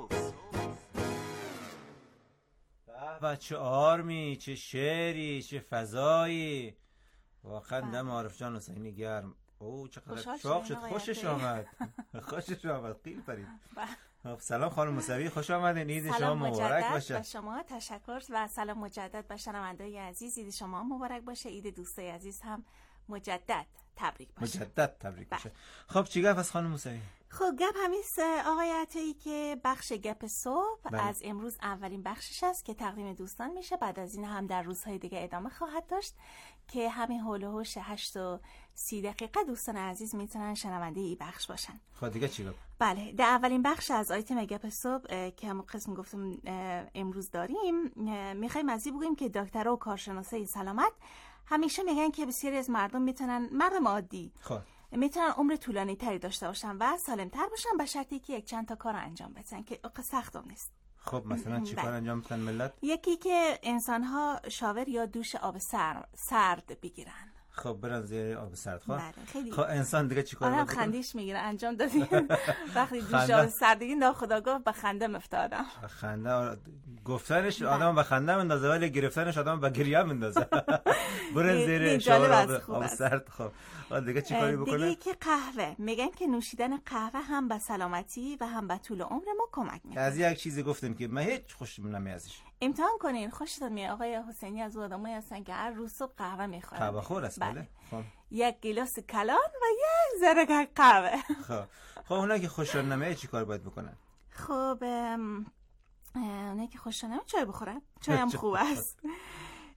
و چه آرمی، چه شعری، چه فضایی. واقعا دم عارف جان حسینی گرم. او چقدر چاق شد. خوشش آمد. خوشش آمد. قیل پرید. سلام خانم موسوی، خوش آمدین. عید شما مبارک باشه.
به شما تشکر و سلام مجدد به شنونده‌های عزیز. عید شما مبارک باشه. عید دوستای عزیز هم مجدد تبریک باشه.
خب چی گپ از خانم موسوی؟
خب گپ همیست آقای عطایی که بخش گپ صبح از امروز اولین بخشش است که تقدیم دوستان میشه. بعد از این هم در روزهای دیگه ادامه خواهد داشت که همین هول و هوش 8:30 دقیقه دوستان عزیز میتونن شنونده این بخش باشن.
خب دیگه چی گفت؟
بله، در اولین بخش از آیتم گپ صبح که همون قسم گفتم امروز داریم، میخوایم از این بگیم که دکترها و کارشناسای سلامت همیشه میگن که بسیاری از مردم عادی میتونن عمر طولانی تری داشته باشن و سالم تر باشن به شرطی که یک چند تا کار انجام بدن که سخت هم نیست.
خب مثلا چی کار انجام بدن ملت؟
یکی که انسان‌ها شاور یا دوش آب سرد بگیرن.
خب برن زیر آب سرد.
خیلی
خب انسان دیگه چی کار
میکنه؟ خندیش میگیره. انجام دادیم وقتی دوش آب سردگی ناخودآگاه به خنده میافتادم.
خنده گفتنش آدم به خنده میندازه ولی گرفتنش آدم به گریه میندازه. برن زیر شاور آب سرد. خب دیگه چی کاری بکنه؟
دیگه که قهوه، میگن که نوشیدن قهوه هم به سلامتی و هم به طول عمر ما کمک میکنه.
از یک چیزی گفتیم که من هیچ خوشم نمیاد ازش.
امتحان کنین، خوشتون میاد. آقای حسینی از آدمایی هستن که هر روز صبح قهوه میخورن.
قهوه خور است. بله.
خب یک گیلاس کلان و یک ذره قهوه.
خب اونایی که خوششون نمیاد چیکار باید بکنن؟
خب اونایی که خوششون نمیاد چای بخورن. چای هم خوب است.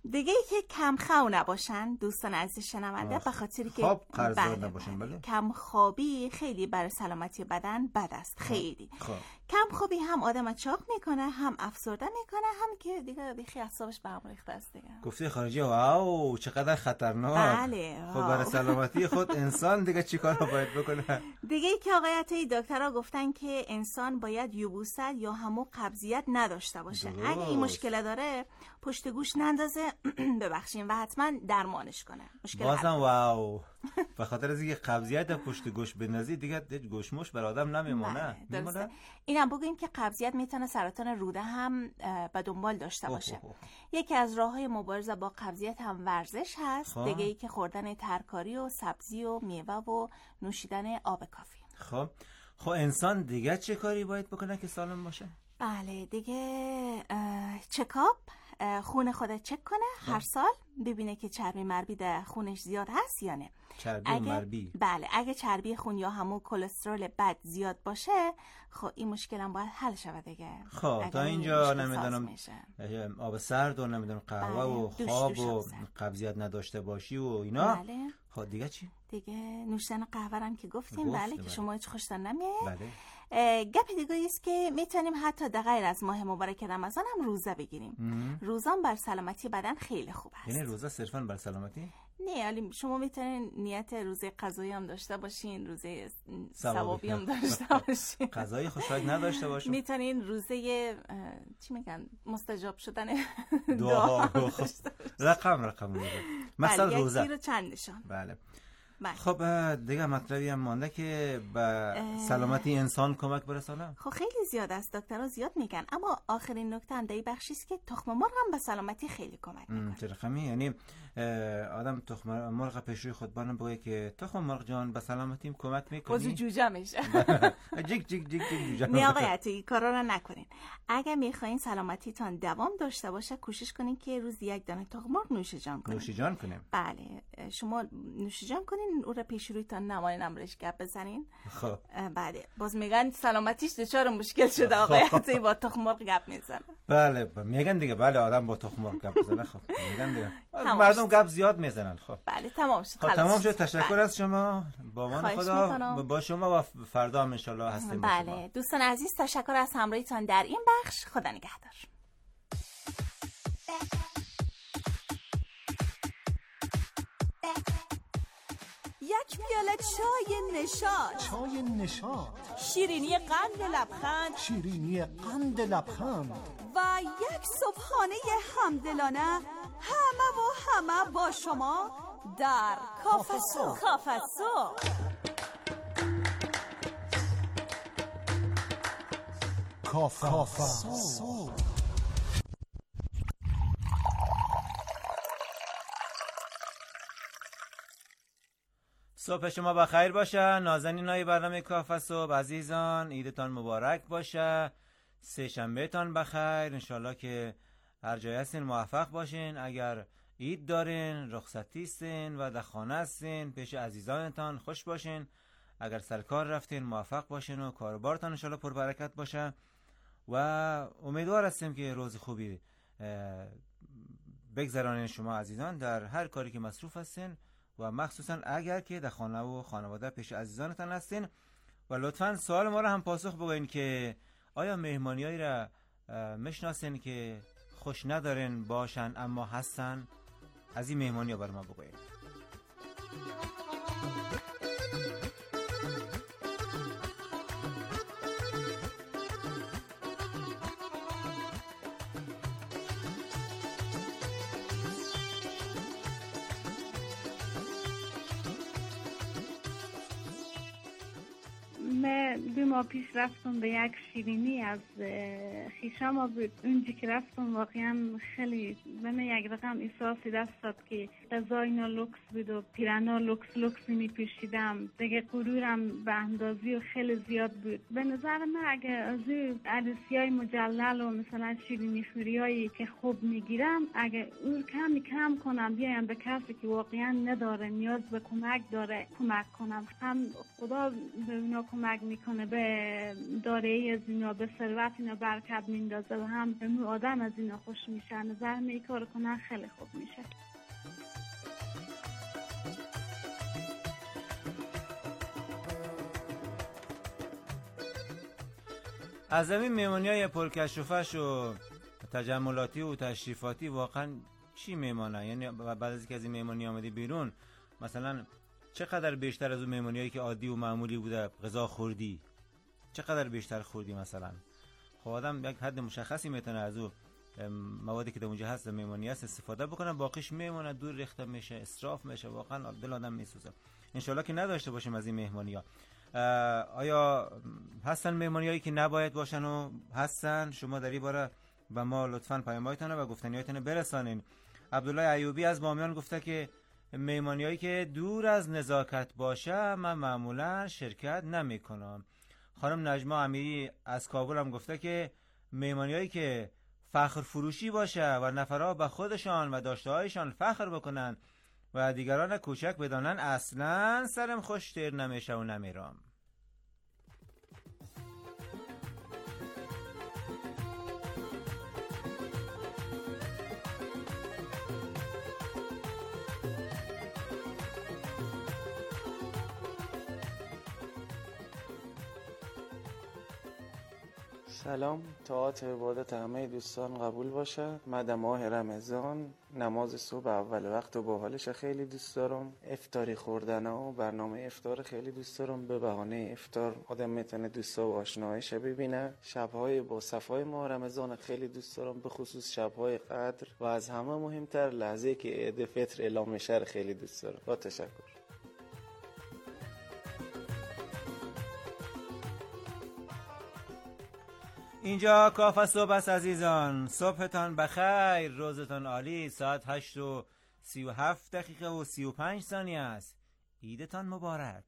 دیگه ای که کمخو نباشن دوستان عزیز شنونده، به خاطری که
خواب قرضدار نباشن. بله.
کمخوابی خیلی برای سلامتی بدن بد است. خیلی کمخوابی هم آدم چاق میکنه، هم افسرده میکنه، هم که دیگه بیخی اعصابش به هم ریخته است دیگه.
گفته خارجی واو چقدر خطرناک.
بله.
خب برای سلامتی خود انسان دیگه چیکار باید بکنه؟
دیگه ای که آقای عطایی دکترها گفتن که انسان باید یبوست یا همو قبضیت نداشته باشه. اگه این مشکل داره پشت گوش نندازه ببخشین و حتما درمانش کنه. مشکل
بازم واو. به خاطر از اینکه قبضیت پشت گوش بندازی دیگه گوشموش بر آدم نمیمونه.
اینم بگیم که قبضیت میتونه سرطان روده هم به دنبال داشته باشه. یکی از راههای مبارزه با قبضیت هم ورزش هست. دیگه ای که خوردن ترکاری و سبزی و میوه و نوشیدن آب کافی.
خب انسان دیگه چه کاری باید بکنه که سالم باشه؟
بله دیگه چکاپ، خون خودت چک کنه هر سال، ببینه که چربی مربی در خونش زیاد هست یا نه.
چربی مربی؟
بله، اگه چربی خون یا همون کلسترول بد زیاد باشه خب این مشکل هم باید حل شود دیگه.
خب تا اینجا نمیدونم آب سرد و نمیدونم قهوه و خواب و قبضیت نداشته باشی و اینا.
بله.
خب دیگه چی؟
دیگه نوشیدن قهوه هم که گفتیم. بله که شما هیچ خوشتان نمیاد.
بله.
گپ دیگه است که میتونیم حتی در غیر از ماه مبارک رمضان هم روزه بگیریم. روزان بر سلامتی بدن خیلی خوب است.
یعنی روزه صرفاً بر سلامتی؟
نه، ولی شما میتونین نیت روزه قضایی هم داشته باشین، روزه ثوابی هم داشته باشین.
قضایی خوشایند نداشته باشین.
میتونین روزه چی میگن مستجاب شدن
دعا رقم روزه. مثلا روزه.
یک رو چند نشان.
بله. خب دیگه مطلبی هم مانده که به سلامتی انسان کمک برسانه.
خب خیلی زیاد است، دکترها زیاد میگن، اما آخرین نکته هم در این بخشی است که تخم مرغ هم به سلامتی خیلی کمک میکنه.
چه رقمی؟ یعنی آدم تخم مرغ پیش روی خود بانم بگه که تخم مرغ جان به سلامتیم کمک میکنی.
وضو جوجه میشه.
جیک جیک جیک جوجه.
نه آقای عطایی کارا رو نکنین. اگه میخواین سلامتیتان دوام داشته باشه کوشش کنین که روز یک دانه تخم مرغ نوشیجان کنین.
نوشیجان کنیم.
بله شما نوشیجان کنین، او را پیش رویتان نماین امرش گپ بزنین.
خب
بله باز میگن سلامتیش دچار مشکل شده آقای عطایی با تخم مرغ گپ میزنه.
بله میگن دیگه. بله آدم با تخم مرغ گپ بزنه. خب میگن دیگه مردم گپ زیاد میزنن. خب
بله تمام شد.
خب تمام شد. تشکر از شما. با امان خدا با شما و فردا هم ان شاء الله هستیم.
بله دوستان عزیز تشکر از همراهیتان در این بخش. خدا نگهدار.
یک پیاله چای نشاط.
چای نشاط.
شیرینی قند لبخند.
شیرینی قند لبخند.
و یک صبحانه همدلانه همه با شما در کافه صبح. کافه صبح.
کافه صبح.
صبح شما بخیر باشه نازنینای برنامه کافه صبح. عزیزان عیدتان مبارک باشه. سه شنبه تان بخیر. انشالله که هر جای هستین موفق باشین. اگر عید دارین، رخصتی هستین و در خانه هستین، پیش عزیزانتان خوش باشین. اگر سرکار رفتین موفق باشین و کاربارتان انشالله پربرکت باشه و امیدوار هستیم که روز خوبی بگذرانین شما عزیزان در هر کاری که مصروف هستین و مخصوصا اگر که در خانه و خانواده پیش عزیزانتان هستین. و لطفاً سوال ما را هم پاسخ بگوین که آیا مهمانیایی را میشناسین که خوش ندارین باشن اما هستن؟ از این مهمانی ها برای ما بگوین.
من 2 ماه پیش رفتم به یک شیرینی از خیشم بود. اونجا که رفتم واقعا خیلی من یک رقم احساسی دست داد که غذای اینا لوکس بود و پیرانا لوکس میپوشیدم دیگه. غرورم به اندازی و خیلی زیاد بود. به نظر من اگه از عروسیای مجلل و مثلا شیرینی خوریایی که خوب میگیرم اگه اون کم کنم بیایم به کسی که واقعا نداره نیاز به کمک داره کمک کنم. هم خدا به اونا کمک میکنه به دارایی از اینا، به ثروت اینا برکت میندازه و هم به آدم از اینا خوش میشه. نظر می کار کنن خیلی خوب میشه.
از این مهمانی‌های پرکشوفش و تجملاتی و تشریفاتی واقعا چی میمانه؟ یعنی بعد از اینکه از این مهمانی آمدی بیرون، مثلا چقدر بیشتر از اون مهمانیایی که عادی و معمولی بوده غذا خوردی؟ چقدر بیشتر خوردی مثلا؟ خب آدم یک حد مشخصی میتونه از اون موادی که در اونجا هست، مهمانی هست استفاده بکنه، باقیش میمونه دور ریخته میشه، اسراف میشه، واقعا دل آدم میسوزه. انشالله که نداشته باشیم از این مهمانی‌ها. آیا هستن مهمانیایی که نباید باشن و هستن؟ شما در این باره به ما لطفاً پیام‌هایتون و گفتنیاتون برسانین. عبدالله ایوبی از بامیان گفته که مهمانیایی که دور از نزاکت باشه من معمولا شرکت نمی‌کنم. خانم نجما امیری از کابل هم گفته که مهمانیایی که فخر فروشی باشه و نفرها به خودشان و داشته‌هایشان فخر بکنن و دیگران کوچک بدانن اصلا سرم خوش تیر نمیشه و نمیرم.
سلام، طاعت عبادت همه دوستان قبول باشه. من در ماه رمضان نماز صبح اول وقت و با حالش خیلی دوست دارم. افطاری خوردن و برنامه افطار خیلی دوست دارم. به بهانه افطار آدم میتونه دوستا و آشناهاش ببینه. شبهای با صفای ماه رمضان خیلی دوست دارم، به خصوص شبهای قدر و از همه مهمتر لحظه که عید فطر اعلام میشه خیلی دوست دارم. با تشکر.
اینجا کافه صبح است عزیزان. صبحتان بخیر، روزتان عالی. ساعت 8:37 و 35 ثانیه است. عیدتان مبارک.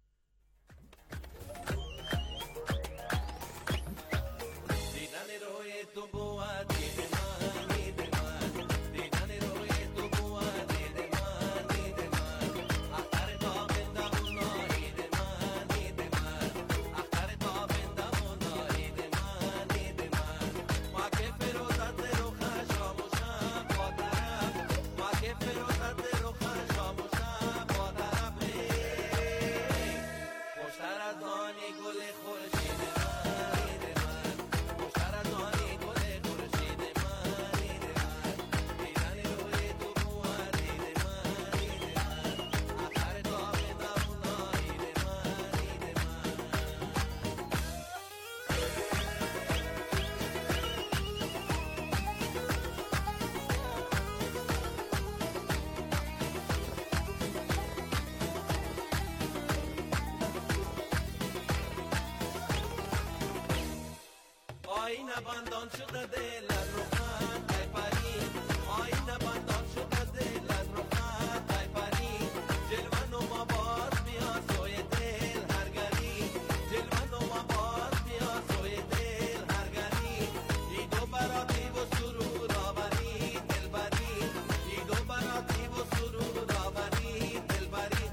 آینه بندان شده دلت رو خند ای پری، آینه بندان شده دلت رو خند ای پری، جلوه نما باز بیا سوی دل هرگری، جلوه نما باز بیا سوی دل هرگری، ایدو براتی و سرود آوری دلبری، ایدو براتی و سرود آوری دلبری،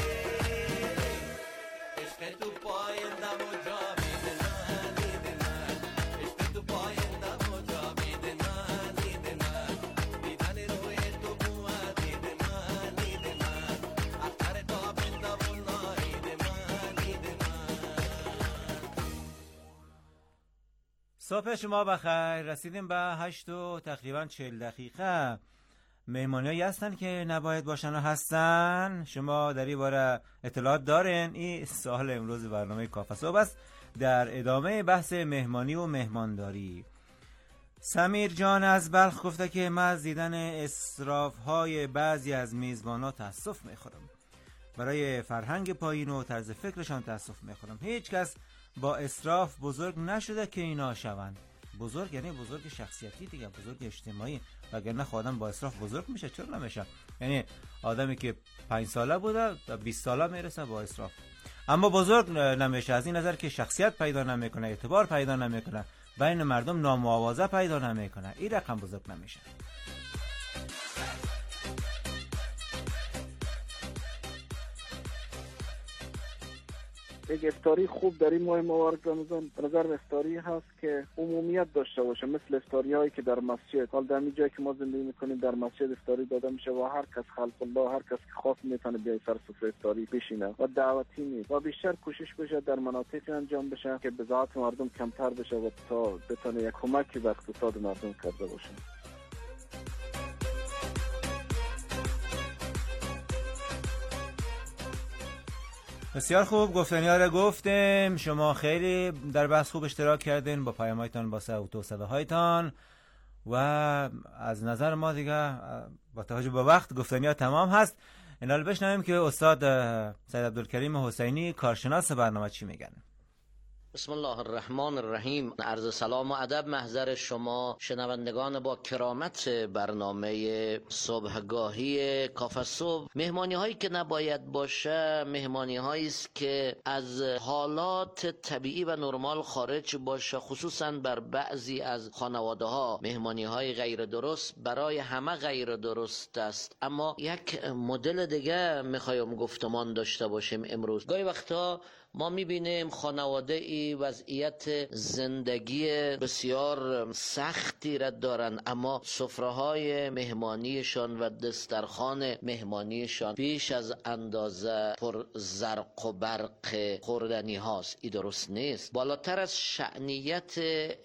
عشق تو پاینده و جاوید
صبح شما بخیر. رسیدیم به 8 و تقریبا 40 دقیقه. مهمانیایی هستن که نباید باشن و هستن. شما در این باره اطلاعات دارین؟ این سوال امروز برنامه کافه صبح است در ادامه بحث مهمانی و مهمانداری. سمیر جان از بلخ گفته که من از دیدن اسراف های بعضی از میزبانات تاسف میخورم. برای فرهنگ پایین و طرز فکرشان تاسف میخورم. هیچ کس با اسراف بزرگ نشده که اینا شوند. بزرگ یعنی بزرگ شخصیتی دیگه، بزرگ اجتماعی. وگرنه آدم با اسراف بزرگ میشه؟ چرا نمیشه؟ یعنی آدمی که 5 ساله بوده تا 20 ساله میرسه با اسراف، اما بزرگ نمیشه. از این نظر که شخصیت پیدا نمیکنه، اعتبار پیدا نمیکنه، بین مردم ناموازه پیدا نمیکنه، این رقم بزرگ نمیشه.
یک افطاری خوب در این ماه مبارک رمضان به نظر افطاری هست که عمومیت داشته باشه، مثل افطاری هایی که در مسجد، حال در این جایی که ما زندگی میکنیم در مسجد افطاری داده میشه و هر کس خلق الله، هر کس که خواست میتونه بیای سر سفره افطاری بشینه و دعوتی نیست و بیشتر کوشش بشه در مناطقی انجام بشه که بضاعت مردم کمتر بشه و تا بتونه یک کمکی به اقتصاد مردم کرده باشه.
بسیار خوب، گفتنی‌ها را گفتیم. شما خیلی در بحث خوب اشتراک کردین با پیام‌هایتان، با توصیه‌هایتان و از نظر ما دیگه با توجه به وقت گفتنی‌ها تمام هست. اینال بشنویم که استاد سید عبدالکریم حسینی کارشناس برنامه چی میگن.
بسم الله الرحمن الرحیم. عرض سلام و ادب محضر شما شنوندگان با کرامت برنامه صبحگاهی کافه صبح. مهمانی هایی که نباید باشه مهمانی هایی است که از حالات طبیعی و نرمال خارج باشه، خصوصا بر بعضی از خانواده ها مهمانی های غیر درست برای همه غیر درست است. اما یک مدل دیگه میخوایم گفتمان داشته باشیم امروز. گاهی وقتا ما میبینیم خانواده ای وضعیت زندگی بسیار سختی را دارن، اما سفره‌های مهمانیشان و دسترخوان مهمانیشان بیش از اندازه پر زرق و برق خوردنی هاست. این درست نیست. بالاتر از شأنیت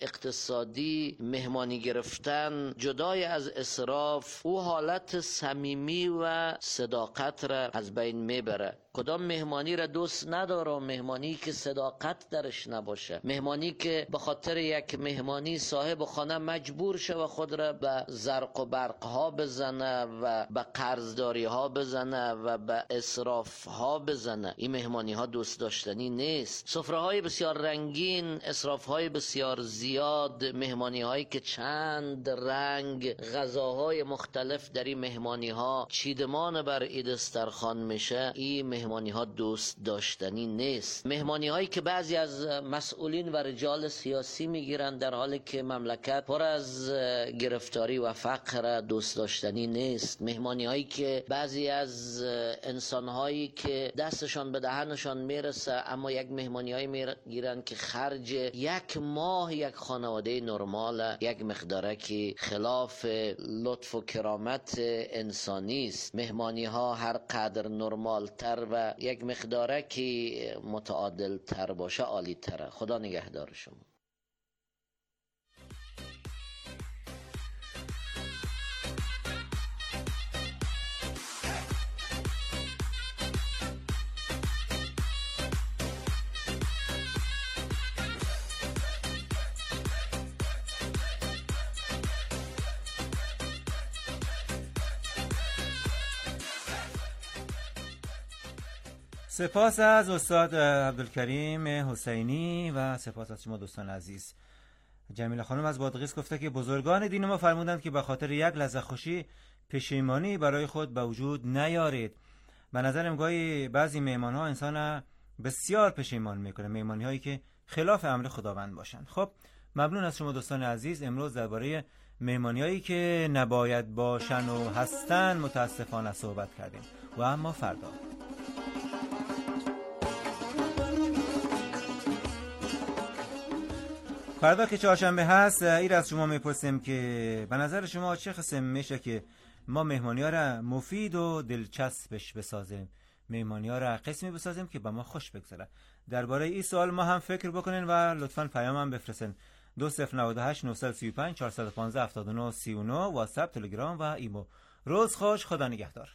اقتصادی مهمانی گرفتن، جدای از اسراف، او حالت صمیمی و صداقت را از بین میبره. کدام مهمانی را دوست ندارم؟ مهمانی که صداقت درش نباشه، مهمانی که به خاطر یک مهمانی صاحب خانه مجبور شه و خود را به زرق و برق ها بزنه و به قرضداری ها بزنه و به اسراف ها بزنه. این مهمانی ها دوست داشتنی نیست. سفره های بسیار رنگین، اسراف های بسیار زیاد، مهمانی هایی که چند رنگ غذاهای مختلف در این مهمانی ها چیدمان بر این دسترخوان میشه، این مهمانی ها دوست داشتنی نیست. مهمانی هایی که بعضی از مسئولین و رجال سیاسی میگیرن در حالی که مملکت پر از گرفتاری و فقر دوست داشتنی نیست. مهمانی هایی که بعضی از انسان هایی که دستشان به دهنشان میرسه اما یک مهمانی هایی میگیرن که خرج یک ماه یک خانواده نرمال یک مقداره که خلاف لطف و کرامت انسانی است. مهمانی ها هر قدر نرمال تر و یک مقداره که متعادل تر باشه عالی تره. خدا نگهدار شما.
سپاس از استاد عبدالکریم حسینی و سپاس از شما دوستان عزیز. جمیله خانم از بادغیس گفته که بزرگان دین ما فرمودند که به خاطر یک لحظه خوشی پشیمانی برای خود به وجود نیارید. به نظرم گاهی بعضی مهمان ها انسان بسیار پشیمان میکنه، مهمانی هایی که خلاف امر خداوند باشن. خب ممنون از شما دوستان عزیز. امروز درباره مهمانی هایی که نباید باشن و هستن متاسفانه صحبت کردیم و اما فردا که چهارشنبه هست این از شما میپرسیم که به نظر شما چه قسم میشه که ما مهمانی ها را مفید و دلچسبش بسازیم، مهمانی ها را قسمی بسازیم که به ما خوش بگذره. درباره این سوال ما هم فکر بکنین و لطفاً پیام هم بفرستین. 2098 935 415 79 39 واتساپ، تلگرام و ایمو. روز خوش، خدا نگهدار.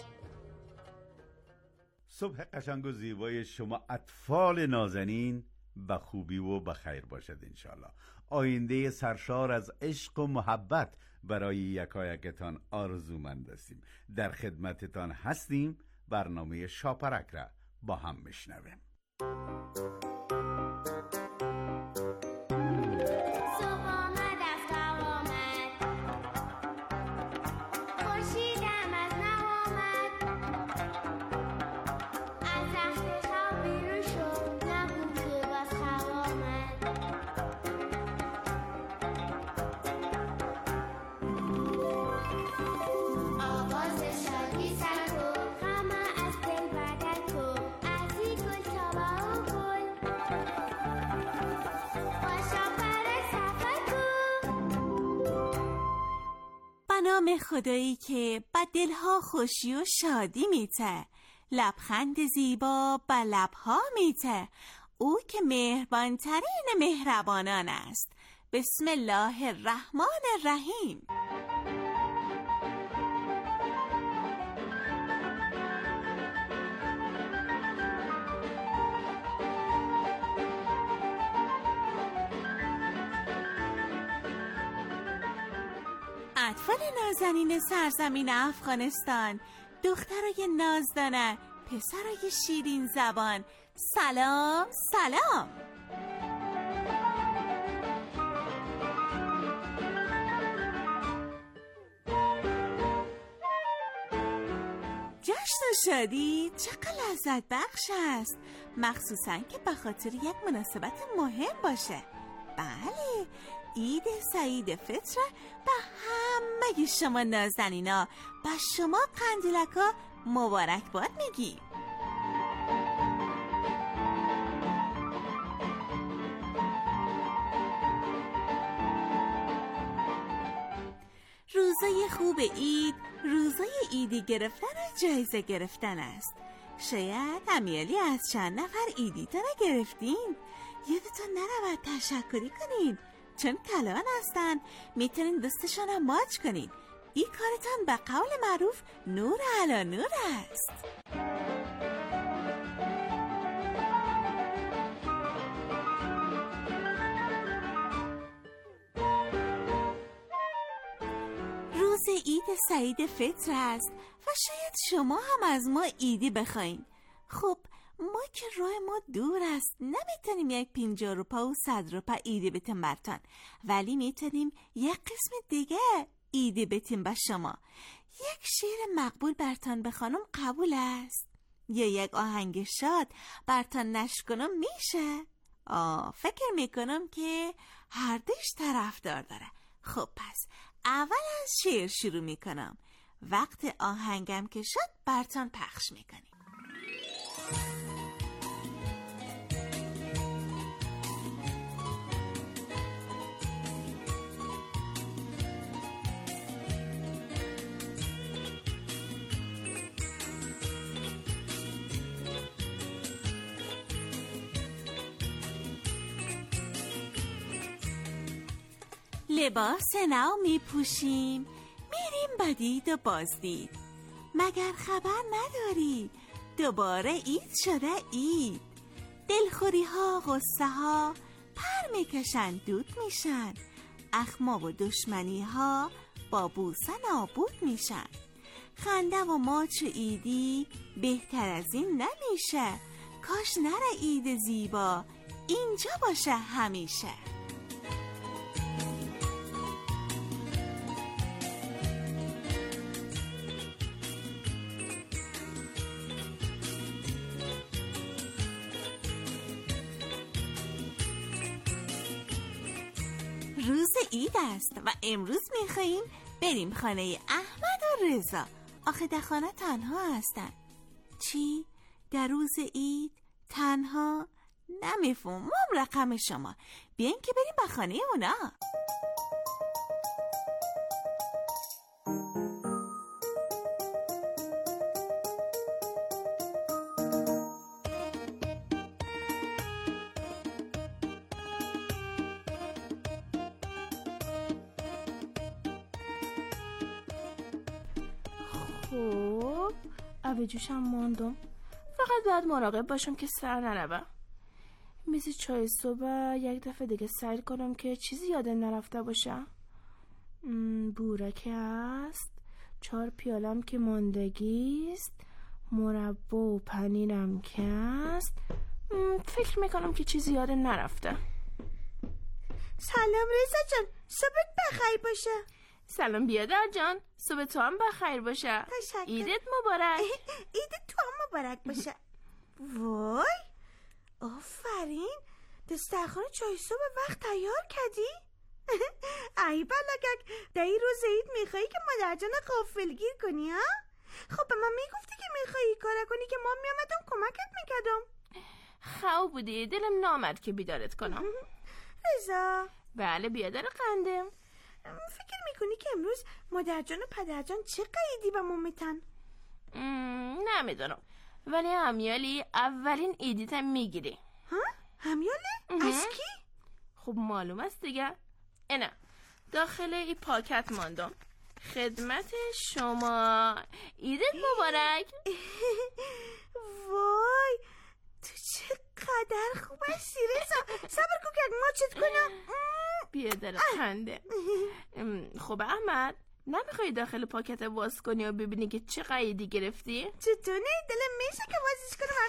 صبح قشنگ و زیبای شما اطفال نازنین به خوبی و به خیر باشد انشالله. آینده سرشار از عشق و محبت برای یکایکتان آرزومند هستیم. در خدمتتان هستیم. برنامه شاپرک را با هم میشنویم.
نام خدایی که با دلها خوشی و شادی میته، لبخند زیبا با لبها میته، او که مهربانترین مهربانان است. بسم الله الرحمن الرحیم. اطفال نازنین سرزمین افغانستان، دخترای نازدانه، پسرای شیرین زبان، سلام سلام. جشن و شادی چقدر لذت بخش است، مخصوصا که به خاطر یک مناسبت مهم باشه. بله، عید سعید فطر به همه شما نازنینا، به شما قندیلکا مبارکباد میگی. روزای خوب عید، روزای عیدی گرفتن و جایزه گرفتن است. شاید امیالی از چند نفر عیدیتو نگرفتین، یادتون نرود تشکری کنین، چون کلان هستن، میتونین دوستشان هم ماچ کنین. این کارتان به قول معروف نور علی نور است. روز عید سعید فطر است و شاید شما هم از ما عیدی بخواین. خب ما که راه ما دور است، نمیتونیم یک 50 روپا و 100 روپا عیدی بتیم برتان، ولی میتونیم یک قسم دیگه عیدی بتیم به شما. یک شعر مقبول برتان بخوانم قبول است؟ یا یک آهنگ شاد برتان نشر کنم میشه؟ فکر میکنم که هر دوش طرفدار داره. خب پس اول از شعر شروع میکنم، وقت آهنگم که شد برتان پخش میکنیم. لباس نو می پوشیم، میریم بدید و بازدید، مگر خبر نداری دوباره عید شده عید. دلخوری ها غصه ها پر میکشن دود میشن، اخما و دشمنی ها با بوسه نابود میشن. خنده و ماچ و عیدی بهتر از این نمیشه، کاش نره عید زیبا اینجا باشه همیشه. روز عید است و امروز میخواییم بریم خانه احمد و رضا. آخه در خانه تنها هستن. چی؟ در روز عید تنها؟ نمیفهمم رقم شما. بیاین که بریم به خانه اونا.
خب اوه جوشم موندم، فقط باید مراقب باشم که سر نروم.
میز چای صبح یک دفعه دیگه سعی کنم که چیزی یادم نرفته باشه. بورک است، 4 پیالم که ماندگی است، مربا و پنیرم که است. فکر میکنم که چیزی یادم نرفته.
سلام رضا جان، صبحت بخیر باشه.
سلام بیادر جان، صبح تو هم بخیر باشه.
تشکر.
عیدت مبارک.
عیدت تو هم مبارک باشه. وای آفرین، دسترخوان چای صبح وقت تیار کردی؟ ای بلاگک، در این روز عید میخوایی که مادر جان غافلگیر کنی ها؟ خب به من میگفتی که میخوایی کار کنی که ما میامدم کمکت میکردم.
خواب بودی، دلم نامد که بیدارت کنم.
رضا.
بله بیادر قندم.
فکر میکنی که امروز مادر جان و پدر جان چه قیدی به ما میتن؟
نمیدونم، ولی همیالی اولین عیدیتم میگیری.
ها؟ همیالی؟ از کی؟
خب معلوم است دیگه. اینه داخل این پاکت ماندم، خدمت شما، عیدت مبارک.
وای تو چقدر خوب هستی رضا. صبر کن که ماچت کنم.
بیادر خنده. خب احمد، نمیخوای داخل پاکت باز کنی و ببینی که چه قیدی گرفتی؟
چطوره؟ دلم میشه که بازش کنم